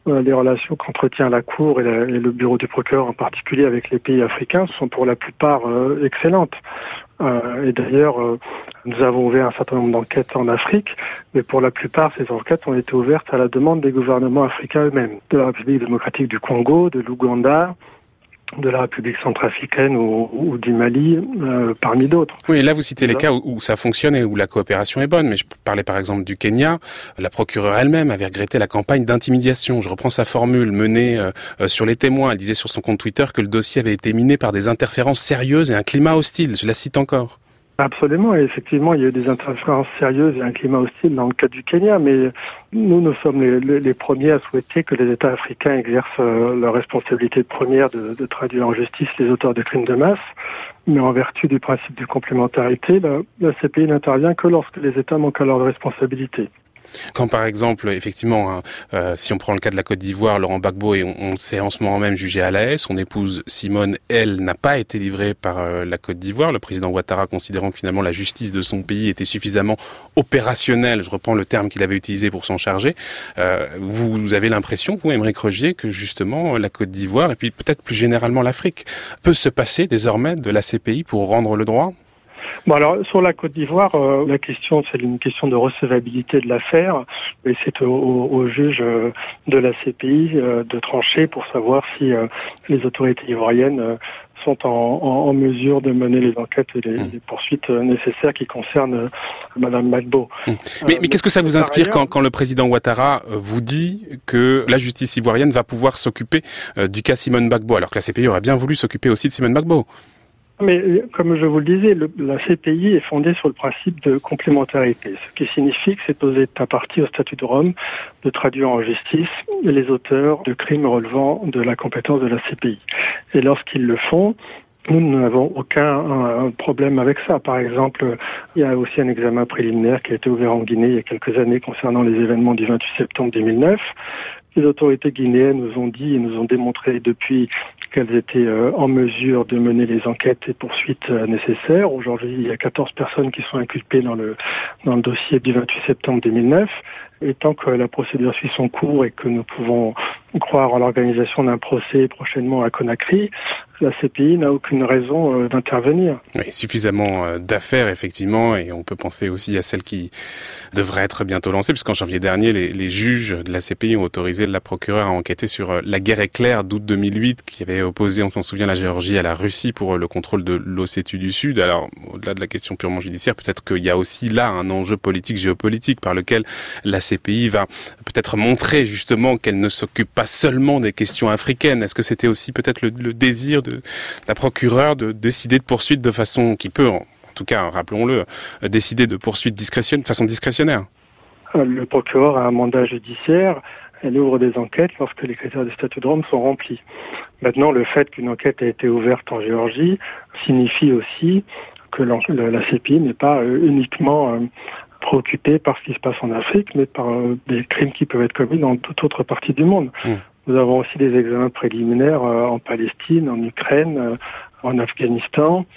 S15: euh, les relations qu'entretient la Cour et, la, et le bureau du procureur en particulier avec les pays africains sont pour la plupart euh, excellentes. Euh, et d'ailleurs, euh, nous avons ouvert un certain nombre d'enquêtes en Afrique, mais pour la plupart, ces enquêtes ont été ouvertes à la demande des gouvernements africains eux-mêmes, de la République démocratique du Congo, de l'Ouganda, de la République centrafricaine ou, ou du Mali, euh, parmi d'autres.
S8: Oui, et là vous citez les cas où, où ça fonctionne et où la coopération est bonne, mais je parlais par exemple du Kenya. La procureure elle-même avait regretté la campagne d'intimidation. Je reprends sa formule menée euh, sur les témoins. Elle disait sur son compte Twitter que le dossier avait été miné par des interférences sérieuses et un climat hostile. Je la cite encore.
S15: Absolument, et effectivement, il y a eu des interférences sérieuses et un climat hostile dans le cas du Kenya, mais nous, nous sommes les, les, les premiers à souhaiter que les États africains exercent euh, leur responsabilité première de, de traduire en justice les auteurs de crimes de masse, mais en vertu du principe de complémentarité, la, la C P I n'intervient que lorsque les États manquent à leur responsabilité.
S8: Quand par exemple, effectivement, hein, euh, si on prend le cas de la Côte d'Ivoire, Laurent Gbagbo, et on, on s'est en ce moment même jugé à La Haye, son épouse Simone, elle, n'a pas été livrée par euh, la Côte d'Ivoire, le président Ouattara considérant que finalement la justice de son pays était suffisamment opérationnelle, je reprends le terme qu'il avait utilisé pour s'en charger. Euh, vous, vous avez l'impression, vous, Aymeric Rogier, que justement la Côte d'Ivoire, et puis peut-être plus généralement l'Afrique, peut se passer désormais de la C P I pour rendre le droit ?
S15: Bon alors sur la Côte d'Ivoire, euh, la question c'est une question de recevabilité de l'affaire et c'est au, au, au juge euh, de la C P I euh, de trancher pour savoir si euh, les autorités ivoiriennes euh, sont en, en, en mesure de mener les enquêtes et les, mmh. les poursuites euh, nécessaires qui concernent euh, Madame Gbagbo.
S8: Mmh. Mais, euh, mais qu'est-ce que ça vous inspire quand, quand le président Ouattara euh, vous dit que la justice ivoirienne va pouvoir s'occuper euh, du cas Simone Gbagbo, alors que la C P I aurait bien voulu s'occuper aussi de Simone Gbagbo?
S15: Mais comme je vous le disais, le, la C P I est fondée sur le principe de complémentarité, ce qui signifie que c'est aux États parties au statut de Rome de traduire en justice les auteurs de crimes relevant de la compétence de la C P I. Et lorsqu'ils le font, nous n'avons aucun un, problème avec ça. Par exemple, il y a aussi un examen préliminaire qui a été ouvert en Guinée il y a quelques années concernant les événements du vingt-huit septembre deux mille neuf. Les autorités guinéennes nous ont dit et nous ont démontré depuis qu'elles étaient euh, en mesure de mener les enquêtes et poursuites euh, nécessaires. Aujourd'hui, il y a quatorze personnes qui sont inculpées dans le dans le dossier du vingt-huit septembre deux mille neuf. Et tant que la procédure suit son cours et que nous pouvons croire en l'organisation d'un procès prochainement à Conakry, la C P I n'a aucune raison euh, d'intervenir.
S8: Oui, suffisamment euh, d'affaires, effectivement, et on peut penser aussi à celles qui devraient être bientôt lancées, puisqu'en janvier dernier, les, les juges de la C P I ont autorisé la procureure à enquêter sur euh, la guerre éclair d'août deux mille huit, qui avait opposé, on s'en souvient, la Géorgie à la Russie pour euh, le contrôle de l'Ossétie du Sud. Alors, au-delà de la question purement judiciaire, peut-être qu'il y a aussi là un enjeu politique, géopolitique, par lequel la C P I va peut-être montrer justement qu'elle ne s'occupe pas seulement des questions africaines. Est-ce que c'était aussi peut-être le, le désir de la procureure de décider de poursuite de façon qui peut, en tout cas, rappelons-le, décider de poursuite discrétionnaire, de façon discrétionnaire?
S15: Le procureur a un mandat judiciaire. Elle ouvre des enquêtes lorsque les critères du statut de Rome sont remplis. Maintenant, le fait qu'une enquête ait été ouverte en Géorgie signifie aussi que la C P I n'est pas uniquement préoccupée par ce qui se passe en Afrique, mais par des crimes qui peuvent être commis dans toute autre partie du monde. Mmh. Nous avons aussi des examens préliminaires en Palestine, en Ukraine, en Afghanistan,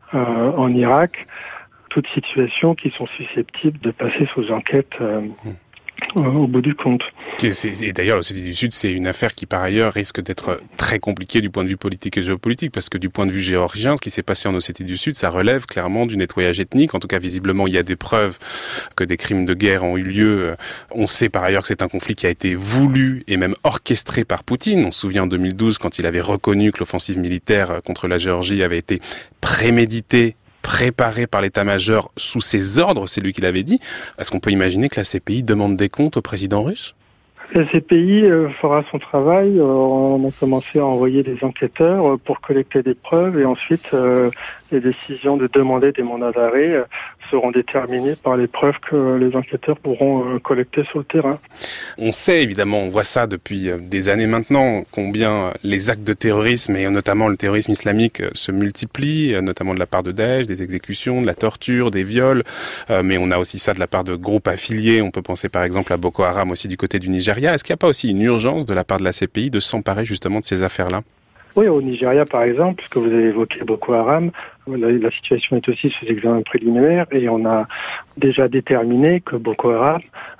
S15: en Irak, toutes situations qui sont susceptibles de passer sous enquête euh, mmh. au bout du compte.
S8: Et, et d'ailleurs, l'Ossétie du Sud, c'est une affaire qui, par ailleurs, risque d'être très compliquée du point de vue politique et géopolitique, parce que du point de vue géorgien, ce qui s'est passé en Ossétie du Sud, ça relève clairement du nettoyage ethnique. En tout cas, visiblement, il y a des preuves que des crimes de guerre ont eu lieu. On sait par ailleurs que c'est un conflit qui a été voulu et même orchestré par Poutine. On se souvient en deux mille douze, quand il avait reconnu que l'offensive militaire contre la Géorgie avait été préméditée, préparé par l'état-major sous ses ordres, c'est lui qui l'avait dit. Est-ce qu'on peut imaginer que la C P I demande des comptes au président russe?
S15: La C P I euh, fera son travail. Euh, on a commencé à envoyer des enquêteurs euh, pour collecter des preuves et ensuite euh, les décisions de demander des mandats d'arrêt euh, seront déterminées par les preuves que les enquêteurs pourront euh, collecter sur le terrain.
S8: On sait évidemment, on voit ça depuis des années maintenant, combien les actes de terrorisme et notamment le terrorisme islamique se multiplient, notamment de la part de Daesh, des exécutions, de la torture, des viols, euh, mais on a aussi ça de la part de groupes affiliés. On peut penser par exemple à Boko Haram aussi du côté du Nigeria. Est-ce qu'il n'y a pas aussi une urgence de la part de la C P I de s'emparer justement de ces affaires-là?
S15: Oui, au Nigeria par exemple, puisque vous avez évoqué Boko Haram, la, la situation est aussi sous examen préliminaire et on a déjà déterminé que Boko Haram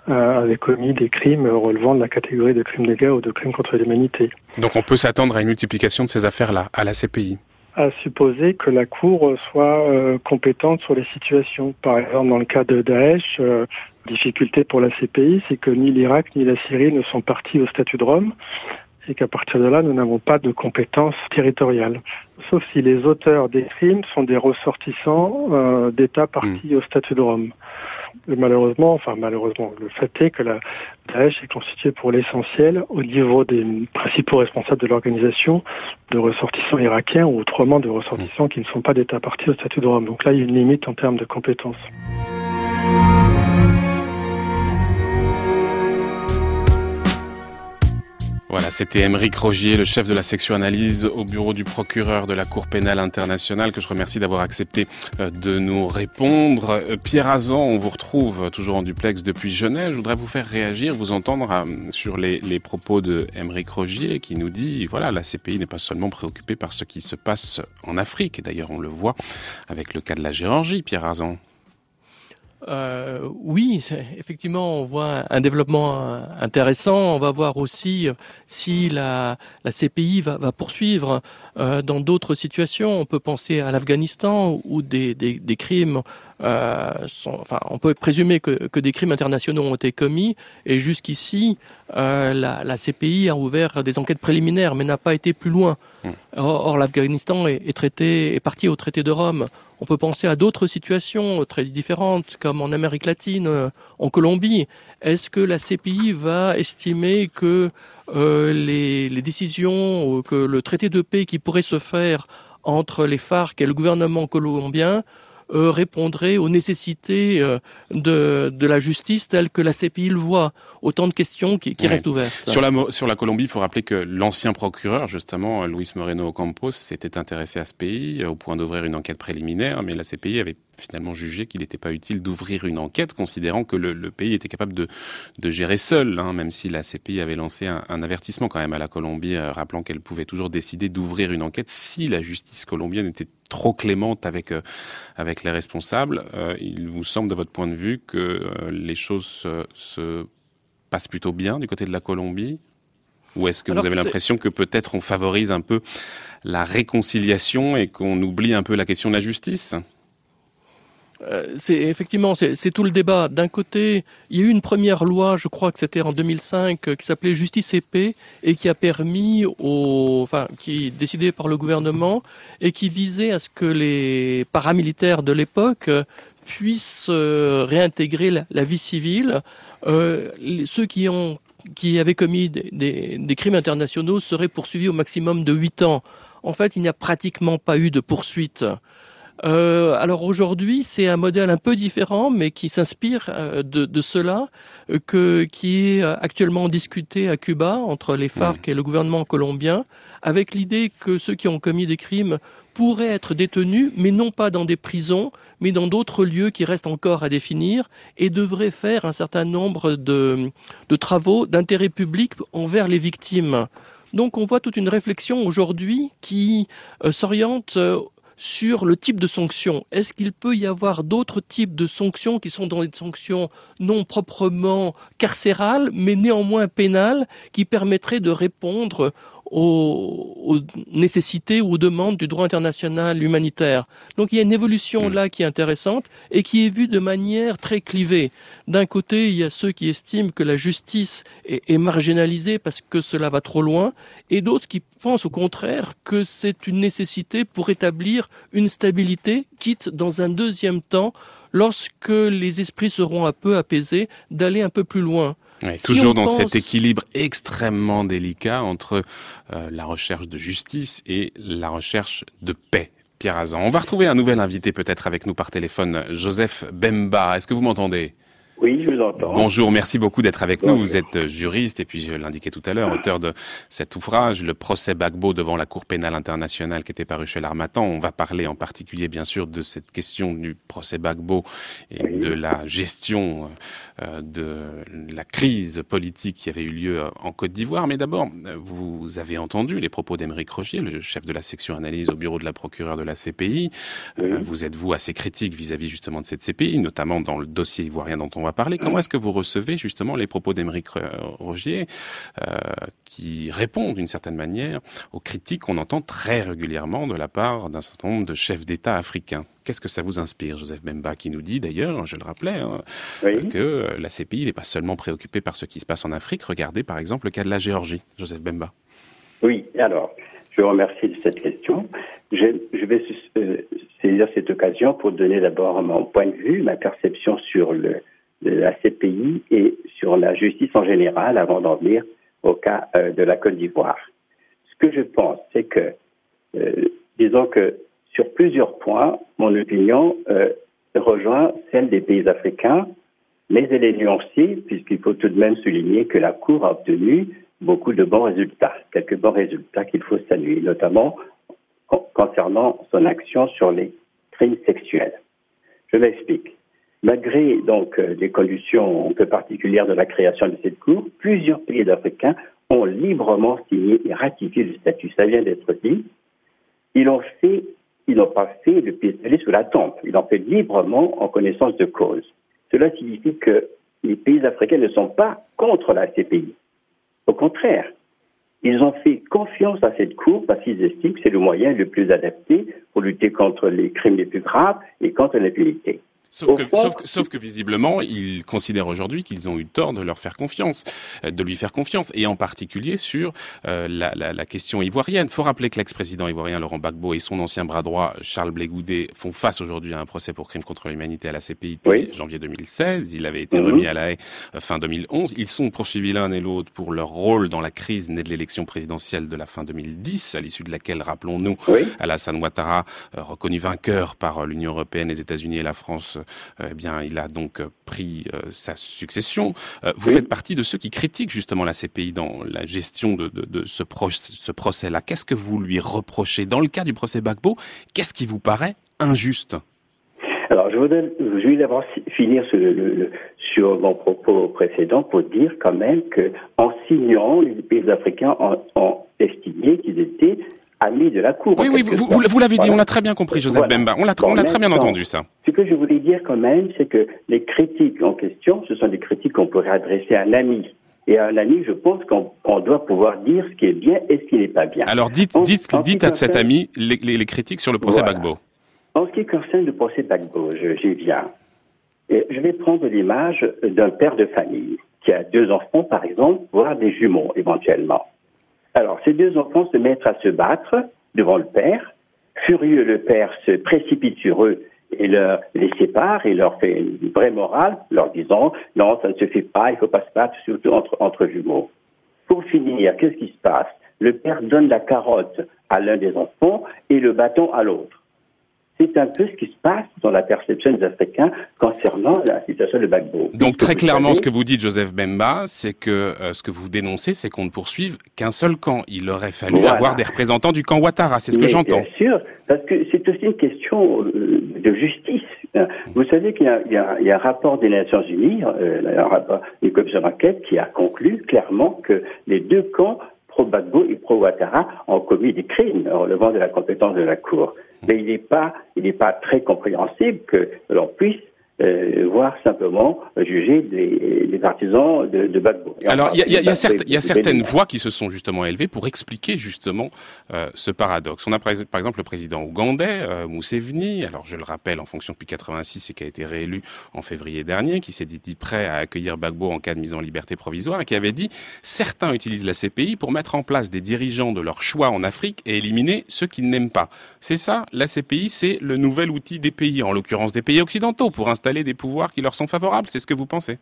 S15: euh, avaient commis des crimes relevant de la catégorie de crimes de guerre ou de crimes contre l'humanité.
S8: Donc on peut s'attendre à une multiplication de ces affaires-là, à la C P I?
S15: À supposer que la Cour soit euh, compétente sur les situations. Par exemple, dans le cas de Daesh, euh, difficulté pour la C P I, c'est que ni l'Irak ni la Syrie ne sont partis au statut de Rome, et qu'à partir de là, nous n'avons pas de compétences territoriales. Sauf si les auteurs des crimes sont des ressortissants euh, d'États partis mmh. au statut de Rome. Et malheureusement, enfin malheureusement, le fait est que la Daesh est constituée pour l'essentiel, au niveau des principaux responsables de l'organisation, de ressortissants irakiens ou autrement de ressortissants mmh. qui ne sont pas d'États partis au statut de Rome. Donc là, il y a une limite en termes de compétences.
S8: Voilà, c'était Aymeric Rogier, le chef de la section analyse au bureau du procureur de la Cour pénale internationale, que je remercie d'avoir accepté de nous répondre. Pierre Azan, on vous retrouve toujours en duplex depuis Genève. Je voudrais vous faire réagir, vous entendre sur les, les propos de Aymeric Rogier qui nous dit, voilà, la C P I n'est pas seulement préoccupée par ce qui se passe en Afrique. Et d'ailleurs, on le voit avec le cas de la Géorgie, Pierre Azan.
S4: Euh, oui, effectivement, on voit un développement intéressant. On va voir aussi si la, la C P I va, va poursuivre euh, dans d'autres situations. On peut penser à l'Afghanistan où des, des, des crimes, euh, sont, enfin, on peut présumer que, que des crimes internationaux ont été commis. Et jusqu'ici, euh, la, la C P I a ouvert des enquêtes préliminaires, mais n'a pas été plus loin. Or, or l'Afghanistan est, est traité, est parti au traité de Rome. On peut penser à d'autres situations très différentes, comme en Amérique latine, en Colombie. Est-ce que la C P I va estimer que euh, les, les décisions, que le traité de paix qui pourrait se faire entre les FARC et le gouvernement colombien euh, répondrait aux nécessités euh, de, de la justice telle que la C P I le voit? Autant de questions qui, qui ouais. restent ouvertes.
S8: Sur la, sur la Colombie, il faut rappeler que l'ancien procureur, justement, Luis Moreno Ocampos, s'était intéressé à ce pays au point d'ouvrir une enquête préliminaire, mais la C P I avait finalement jugé qu'il n'était pas utile d'ouvrir une enquête, considérant que le, le pays était capable de, de gérer seul, hein, même si la C P I avait lancé un, un avertissement quand même à la Colombie, euh, rappelant qu'elle pouvait toujours décider d'ouvrir une enquête si la justice colombienne était trop clémente avec euh, avec les responsables. Euh, il vous semble, de votre point de vue, que euh, les choses euh, se passent plutôt bien du côté de la Colombie? Ou est-ce que Alors vous avez l'impression que peut-être on favorise un peu la réconciliation et qu'on oublie un peu la question de la justice?
S4: Euh, c'est effectivement c'est, c'est tout le débat. D'un côté, il y a eu une première loi, je crois que c'était en deux mille cinq, qui s'appelait Justice et Paix et qui a permis aux, enfin, qui est décidée par le gouvernement et qui visait à ce que les paramilitaires de l'époque puissent euh, réintégrer la, la vie civile. Euh, les, ceux qui ont qui avaient commis des, des, des crimes internationaux seraient poursuivis au maximum de huit ans. En fait, il n'y a pratiquement pas eu de poursuite. Euh, alors aujourd'hui, c'est un modèle un peu différent, mais qui s'inspire euh, de, de cela, euh, que, qui est actuellement discuté à Cuba entre les FARC et le gouvernement colombien, avec l'idée que ceux qui ont commis des crimes pourraient être détenus, mais non pas dans des prisons, mais dans d'autres lieux qui restent encore à définir, et devraient faire un certain nombre de, de travaux d'intérêt public envers les victimes. Donc on voit toute une réflexion aujourd'hui qui euh, s'oriente euh, sur le type de sanctions. Est-ce qu'il peut y avoir d'autres types de sanctions qui sont dans des sanctions non proprement carcérales, mais néanmoins pénales, qui permettraient de répondre aux, aux nécessités ou aux demandes du droit international humanitaire? Donc il y a une évolution là qui est intéressante et qui est vue de manière très clivée. D'un côté, il y a ceux qui estiment que la justice est, est marginalisée parce que cela va trop loin, et d'autres qui pensent au contraire que c'est une nécessité pour établir une stabilité, quitte dans un deuxième temps, lorsque les esprits seront un peu apaisés, d'aller un peu plus loin.
S8: Ouais, si toujours dans pense... cet équilibre extrêmement délicat entre euh, la recherche de justice et la recherche de paix. Pierre Azan. On va retrouver un nouvel invité peut-être avec nous par téléphone, Joseph Bemba. Est-ce que vous m'entendez ?
S16: Oui, je vous entends.
S8: Bonjour, merci beaucoup d'être avec
S16: Bonjour.
S8: nous. Vous êtes juriste et puis je l'indiquais tout à l'heure, auteur de cet ouvrage, le procès Gbagbo devant la Cour pénale internationale qui était paru chez l'Harmattan. On va parler en particulier bien sûr de cette question du procès Gbagbo et oui. de la gestion euh, de la crise politique qui avait eu lieu en Côte d'Ivoire. Mais d'abord, vous avez entendu les propos d'Aymeric Rogier, le chef de la section analyse au bureau de la procureure de la C P I. Oui. Euh, vous êtes vous assez critique vis-à-vis justement de cette C P I, notamment dans le dossier ivoirien dont on va parler. Comment est-ce que vous recevez justement les propos d'Aymeric Rogier euh, qui répond d'une certaine manière aux critiques qu'on entend très régulièrement de la part d'un certain nombre de chefs d'État africains? Qu'est-ce que ça vous inspire, Joseph Bemba, qui nous dit d'ailleurs, je le rappelais, hein, oui. que la C P I n'est pas seulement préoccupée par ce qui se passe en Afrique. Regardez par exemple le cas de la Géorgie. Joseph Bemba.
S16: Oui, alors, je vous remercie de cette question. Je, je vais euh, saisir cette occasion pour donner d'abord mon point de vue, ma perception sur le, la C P I et sur la justice en général avant d'en venir au cas euh, de la Côte d'Ivoire. Ce que je pense, c'est que, euh, disons que sur plusieurs points, mon opinion euh, rejoint celle des pays africains, mais elle est nuancée, puisqu'il faut tout de même souligner que la Cour a obtenu beaucoup de bons résultats, quelques bons résultats qu'il faut saluer, notamment con- concernant son action sur les crimes sexuels. Je m'explique. Malgré donc euh, les conditions un peu particulières de la création de cette Cour, plusieurs pays africains ont librement signé et ratifié le statut. Ça vient d'être dit. Ils l'ont fait Ils n'ont pas fait le pistolet sous la tempe. Ils l'ont fait librement en connaissance de cause. Cela signifie que les pays africains ne sont pas contre la C P I. Au contraire, ils ont fait confiance à cette Cour parce qu'ils estiment que c'est le moyen le plus adapté pour lutter contre les crimes les plus graves et contre l'impunité.
S8: Sauf que, fond, sauf, que, sauf que visiblement, ils considèrent aujourd'hui qu'ils ont eu tort de leur faire confiance, de lui faire confiance, et en particulier sur euh, la, la, la question ivoirienne. Il faut rappeler que l'ex-président ivoirien Laurent Gbagbo et son ancien bras droit Charles Blé Goudé font face aujourd'hui à un procès pour crime contre l'humanité à la C P I depuis oui. janvier deux mille seize. Il avait été mmh. remis à la Haye euh, fin deux mille onze. Ils sont poursuivis l'un et l'autre pour leur rôle dans la crise née de l'élection présidentielle de la fin deux mille dix, à l'issue de laquelle, rappelons-nous, oui. Alassane Ouattara, euh, reconnu vainqueur par l'Union européenne, les États-Unis et la France, eh bien, il a donc pris euh, sa succession. Euh, vous oui. faites partie de ceux qui critiquent justement la C P I dans la gestion de, de, de ce, pro- ce procès-là. Qu'est-ce que vous lui reprochez? Dans le cas du procès Gbagbo, qu'est-ce qui vous paraît injuste?
S16: Alors, je voudrais, je vais d'abord finir sur, le, le, sur mon propos précédent pour dire quand même qu'en signant, les pays africains ont, ont estimé qu'ils étaient amis de la Cour.
S8: Oui, oui, vous, vous, vous l'avez dit, voilà. On l'a très bien compris, Joseph voilà. Bemba. On l'a, bon, on l'a très bien entendu, ça.
S16: Ce que je voulais dire quand même, c'est que les critiques en question, ce sont des critiques qu'on pourrait adresser à un ami. Et à un ami, je pense qu'on, qu'on doit pouvoir dire ce qui est bien et ce qui n'est pas bien.
S8: Alors, dites, en, dites, en dites à concerne... cet ami les, les, les critiques sur le procès voilà. Gbagbo.
S16: En ce qui concerne le procès Gbagbo, je, j'y viens. Et je vais prendre l'image d'un père de famille qui a deux enfants, par exemple, voire des jumeaux, éventuellement. Alors, ces deux enfants se mettent à se battre devant le père. Furieux, le père se précipite sur eux et leur, les sépare et leur fait une vraie morale, leur disant « Non, ça ne se fait pas, il ne faut pas se battre, surtout entre, entre jumeaux ». Pour finir, qu'est-ce qui se passe? Le père donne la carotte à l'un des enfants et le bâton à l'autre. C'est un peu ce qui se passe dans la perception des Africains concernant la situation de Gbagbo.
S8: Donc très clairement, savez, ce que vous dites, Joseph Bemba, c'est que euh, ce que vous dénoncez, c'est qu'on ne poursuive qu'un seul camp. Il aurait fallu voilà. avoir des représentants du camp Ouattara, c'est ce
S16: Mais
S8: que j'entends.
S16: Bien sûr, parce que c'est aussi une question euh, de justice. Vous savez qu'il y a, il y a, il y a un rapport des Nations Unies, euh, un rapport, une commission d'enquête qui a conclu clairement que les deux camps, pro-Gbagbo et pro-Ouattara, ont commis des crimes relevant de la compétence de la Cour. Mais il n'est pas, il n'est pas très compréhensible que l'on puisse euh, voir simplement juger les, les artisans de, de Gbagbo.
S8: Alors, il y a, y a, y a, certes, y a certaines voix qui se sont justement élevées pour expliquer justement euh, ce paradoxe. On a par exemple le président ougandais, euh, Museveni, alors je le rappelle, en fonction depuis quatre-vingt-six et qui a été réélu en février dernier, qui s'est dit, dit prêt à accueillir Gbagbo en cas de mise en liberté provisoire et qui avait dit « Certains utilisent la C P I pour mettre en place des dirigeants de leur choix en Afrique et éliminer ceux qu'ils n'aiment pas. » C'est ça, la C P I, c'est le nouvel outil des pays, en l'occurrence des pays occidentaux, pour installer des pouvoirs qui leur sont favorables. C'est ce que vous pensez?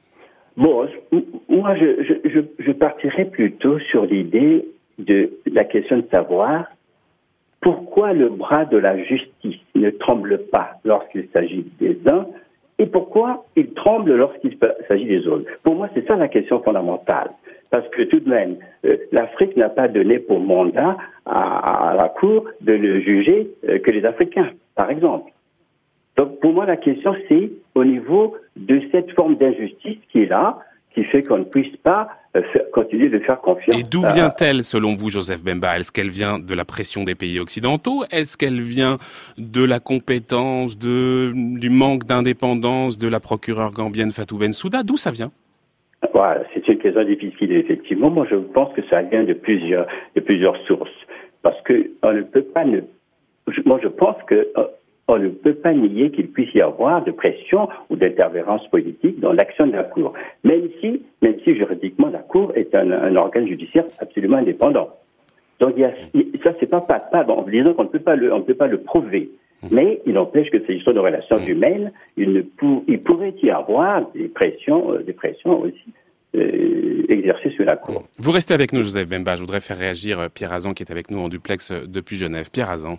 S16: Bon, moi, je, je, je, je partirais plutôt sur l'idée de la question de savoir pourquoi le bras de la justice ne tremble pas lorsqu'il s'agit des uns et pourquoi il tremble lorsqu'il s'agit des autres. Pour moi, c'est ça la question fondamentale. Parce que tout de même, euh, l'Afrique n'a pas donné pour mandat à, à la Cour de ne juger euh, que les Africains, par exemple. Donc pour moi, la question, c'est au niveau de cette forme d'injustice qui est là, qui fait qu'on ne puisse pas euh, faire, continuer de faire confiance.
S8: Et d'où vient-elle, selon vous, Joseph Bemba? Est-ce qu'elle vient de la pression des pays occidentaux? Est-ce qu'elle vient de la compétence, de, du manque d'indépendance de la procureure gambienne Fatou Bensouda? D'où ça vient?
S16: Voilà, c'est une question difficile, effectivement. Moi, je pense que ça vient de plusieurs, de plusieurs sources. Parce que on ne peut pas ne, moi, je pense que on ne peut pas nier qu'il puisse y avoir de pression ou d'interférence politique dans l'action de la Cour. Même si, même si juridiquement, la Cour est un, un organe judiciaire absolument indépendant. Donc, il y a, ça, c'est pas, pas, pas bon, disons qu'on ne peut pas le, on ne peut pas le prouver. Mais il n'empêche que c'est histoire de relations humaines, il, ne pour, il pourrait y avoir des pressions, euh, des pressions aussi euh, exercées sur la Cour.
S8: Vous restez avec nous, Joseph Bemba. Je voudrais faire réagir Pierre Azan, qui est avec nous en duplex depuis Genève. Pierre Azan.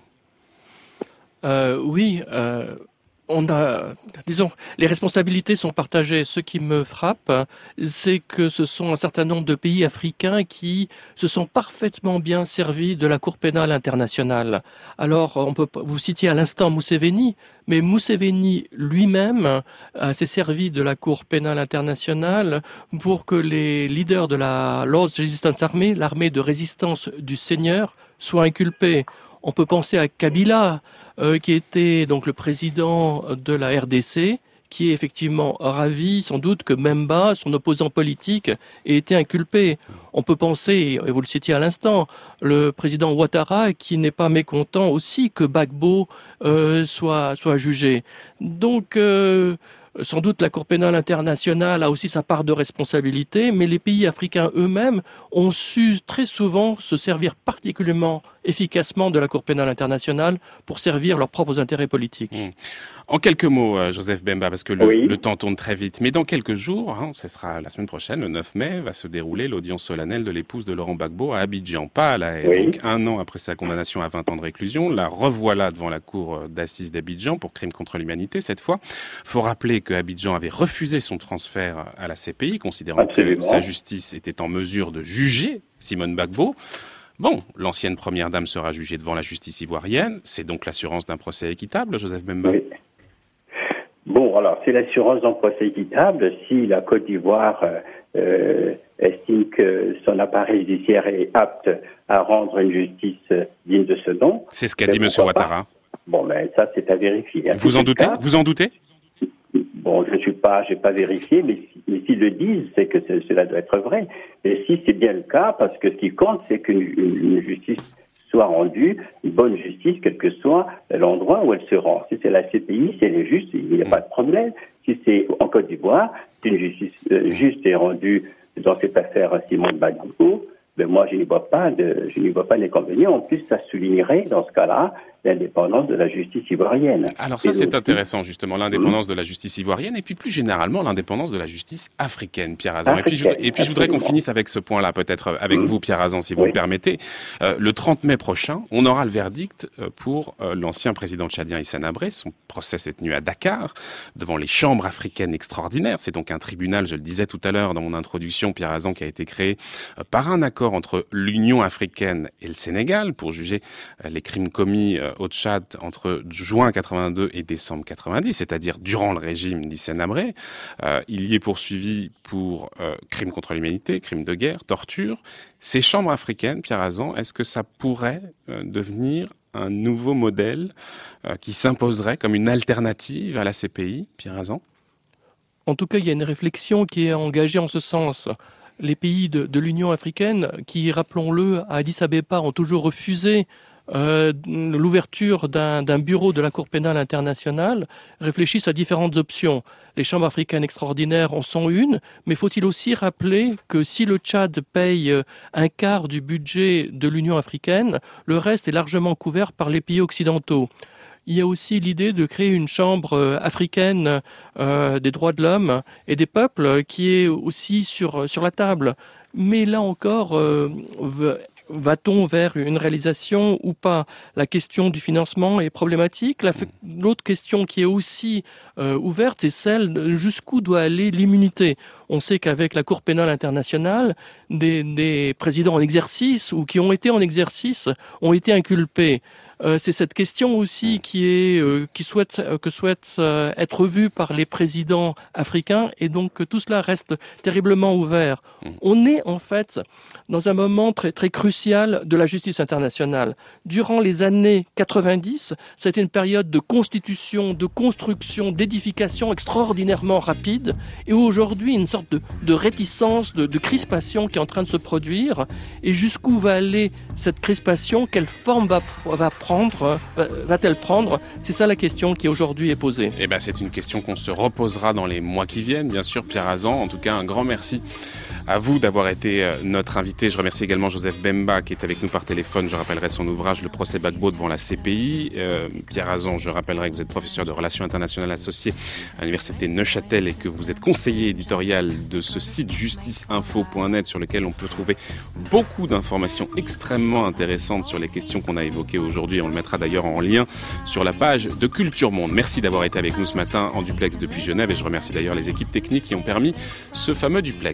S4: Euh, oui, euh, on a, disons, les responsabilités sont partagées. Ce qui me frappe, c'est que ce sont un certain nombre de pays africains qui se sont parfaitement bien servis de la Cour pénale internationale. Alors, on peut, vous citiez à l'instant Museveni, mais Museveni lui-même euh, s'est servi de la Cour pénale internationale pour que les leaders de la Lord's Resistance Army, l'armée de résistance du Seigneur, soient inculpés. On peut penser à Kabila, euh, qui était donc le président de la R D C, qui est effectivement ravi, sans doute, que Bemba, son opposant politique, ait été inculpé. On peut penser, et vous le citiez à l'instant, le président Ouattara, qui n'est pas mécontent aussi que Gbagbo euh, soit, soit jugé. Donc, euh, sans doute la Cour pénale internationale a aussi sa part de responsabilité, mais les pays africains eux-mêmes ont su très souvent se servir particulièrement efficacement de la Cour pénale internationale pour servir leurs propres intérêts politiques.
S8: Mmh. En quelques mots, Joseph Bemba, parce que le,
S16: oui.
S8: le temps tourne très vite, mais dans quelques jours, hein, ce sera la semaine prochaine, le neuf mai, va se dérouler l'audience solennelle de l'épouse de Laurent Gbagbo à Abidjan, pas à La Haye.
S16: Oui.
S8: Donc un an après sa condamnation à vingt ans de réclusion, la revoilà devant la cour d'assises d'Abidjan pour crime contre l'humanité cette fois. Faut rappeler que Abidjan avait refusé son transfert à la C P I, considérant Absolument. que sa justice était en mesure de juger Simone Gbagbo. Bon, l'ancienne première dame sera jugée devant la justice ivoirienne. C'est donc l'assurance d'un procès équitable, Joseph Bemba?
S16: Oui. Bon, alors, c'est l'assurance d'un procès équitable si la Côte d'Ivoire euh, estime que son appareil judiciaire est apte à rendre une justice digne de ce nom.
S8: C'est ce qu'a dit M. Ouattara.
S16: Bon, mais ça, c'est à vérifier. En
S8: Vous en doutez cas, Vous en doutez
S16: Bon, je ne suis pas, j'ai pas vérifié, mais, mais s'ils le disent, c'est que cela doit être vrai. Et si c'est bien le cas, parce que ce qui compte, c'est qu'une une justice soit rendue, une bonne justice, quel que soit l'endroit où elle se rend. Si c'est la C P I, c'est les justes, il n'y a pas de problème. Si c'est en Côte d'Ivoire, si une justice euh, juste est rendue dans cette affaire Simone Gbagbo, ben moi je n'y vois pas de, je n'y vois pas d'inconvénient. En plus, ça soulignerait dans ce cas-là l'indépendance de la justice ivoirienne.
S8: Alors ça, c'est intéressant, justement, l'indépendance mmh. de la justice ivoirienne, et puis plus généralement, l'indépendance de la justice africaine, Pierre Azan. Et puis, je, et puis je voudrais qu'on finisse avec ce point-là, peut-être avec mmh. vous, Pierre Azan, si vous oui. le permettez. Euh, le trente mai prochain, on aura le verdict pour euh, l'ancien président tchadien Hissène Habré. Son procès s'est tenu à Dakar, devant les chambres africaines extraordinaires. C'est donc un tribunal, je le disais tout à l'heure dans mon introduction, Pierre Azan, qui a été créé euh, par un accord entre l'Union africaine et le Sénégal pour juger euh, les crimes commis euh, au Tchad entre juin quatre-vingt-deux et décembre quatre-vingt-dix, c'est-à-dire durant le régime d'Hissène Habré. Euh, il y est poursuivi pour euh, crimes contre l'humanité, crimes de guerre, torture. Ces chambres africaines, Pierre Azan, est-ce que ça pourrait euh, devenir un nouveau modèle euh, qui s'imposerait comme une alternative à la C P I, Pierre Azan?
S4: En tout cas, il y a une réflexion qui est engagée en ce sens. Les pays de, de l'Union africaine, qui, rappelons-le, à Addis Abeba, ont toujours refusé Euh, l'ouverture d'un, d'un bureau de la Cour pénale internationale, réfléchissent à différentes options. Les chambres africaines extraordinaires en sont une, mais faut-il aussi rappeler que si le Tchad paye un quart du budget de l'Union africaine, le reste est largement couvert par les pays occidentaux. Il y a aussi l'idée de créer une chambre africaine euh, des droits de l'homme et des peuples qui est aussi sur, sur la table. Mais là encore, euh, va-t-on vers une réalisation ou pas? La question du financement est problématique. La, l'autre question qui est aussi euh, ouverte, c'est celle de jusqu'où doit aller l'immunité. On sait qu'avec la Cour pénale internationale, des, des présidents en exercice ou qui ont été en exercice ont été inculpés. Euh, c'est cette question aussi qui est euh, qui souhaite que souhaite euh, être vue par les présidents africains, et donc que tout cela reste terriblement ouvert. On est en fait dans un moment très très crucial de la justice internationale. Durant les années quatre-vingt-dix, ça a été une période de constitution, de construction, d'édification extraordinairement rapide, et aujourd'hui une sorte de, de réticence, de, de crispation qui est en train de se produire. Et jusqu'où va aller cette crispation? Quelle forme va, va prendre, va-t-elle prendre? C'est ça la question qui aujourd'hui est posée.
S8: Eh ben, c'est une question qu'on se reposera dans les mois qui viennent, bien sûr, Pierre Hazan. En tout cas, un grand merci à vous d'avoir été notre invité. Je remercie également Joseph Bemba qui est avec nous par téléphone. Je rappellerai son ouvrage « Le procès Gbagbo devant la C P I ». Euh, Pierre Hazan, je rappellerai que vous êtes professeur de relations internationales associé à l'université Neuchâtel et que vous êtes conseiller éditorial de ce site justice info point net sur lequel on peut trouver beaucoup d'informations extrêmement intéressantes sur les questions qu'on a évoquées aujourd'hui. On le mettra d'ailleurs en lien sur la page de Culture Monde. Merci d'avoir été avec nous ce matin en duplex depuis Genève, et je remercie d'ailleurs les équipes techniques qui ont permis ce fameux duplex.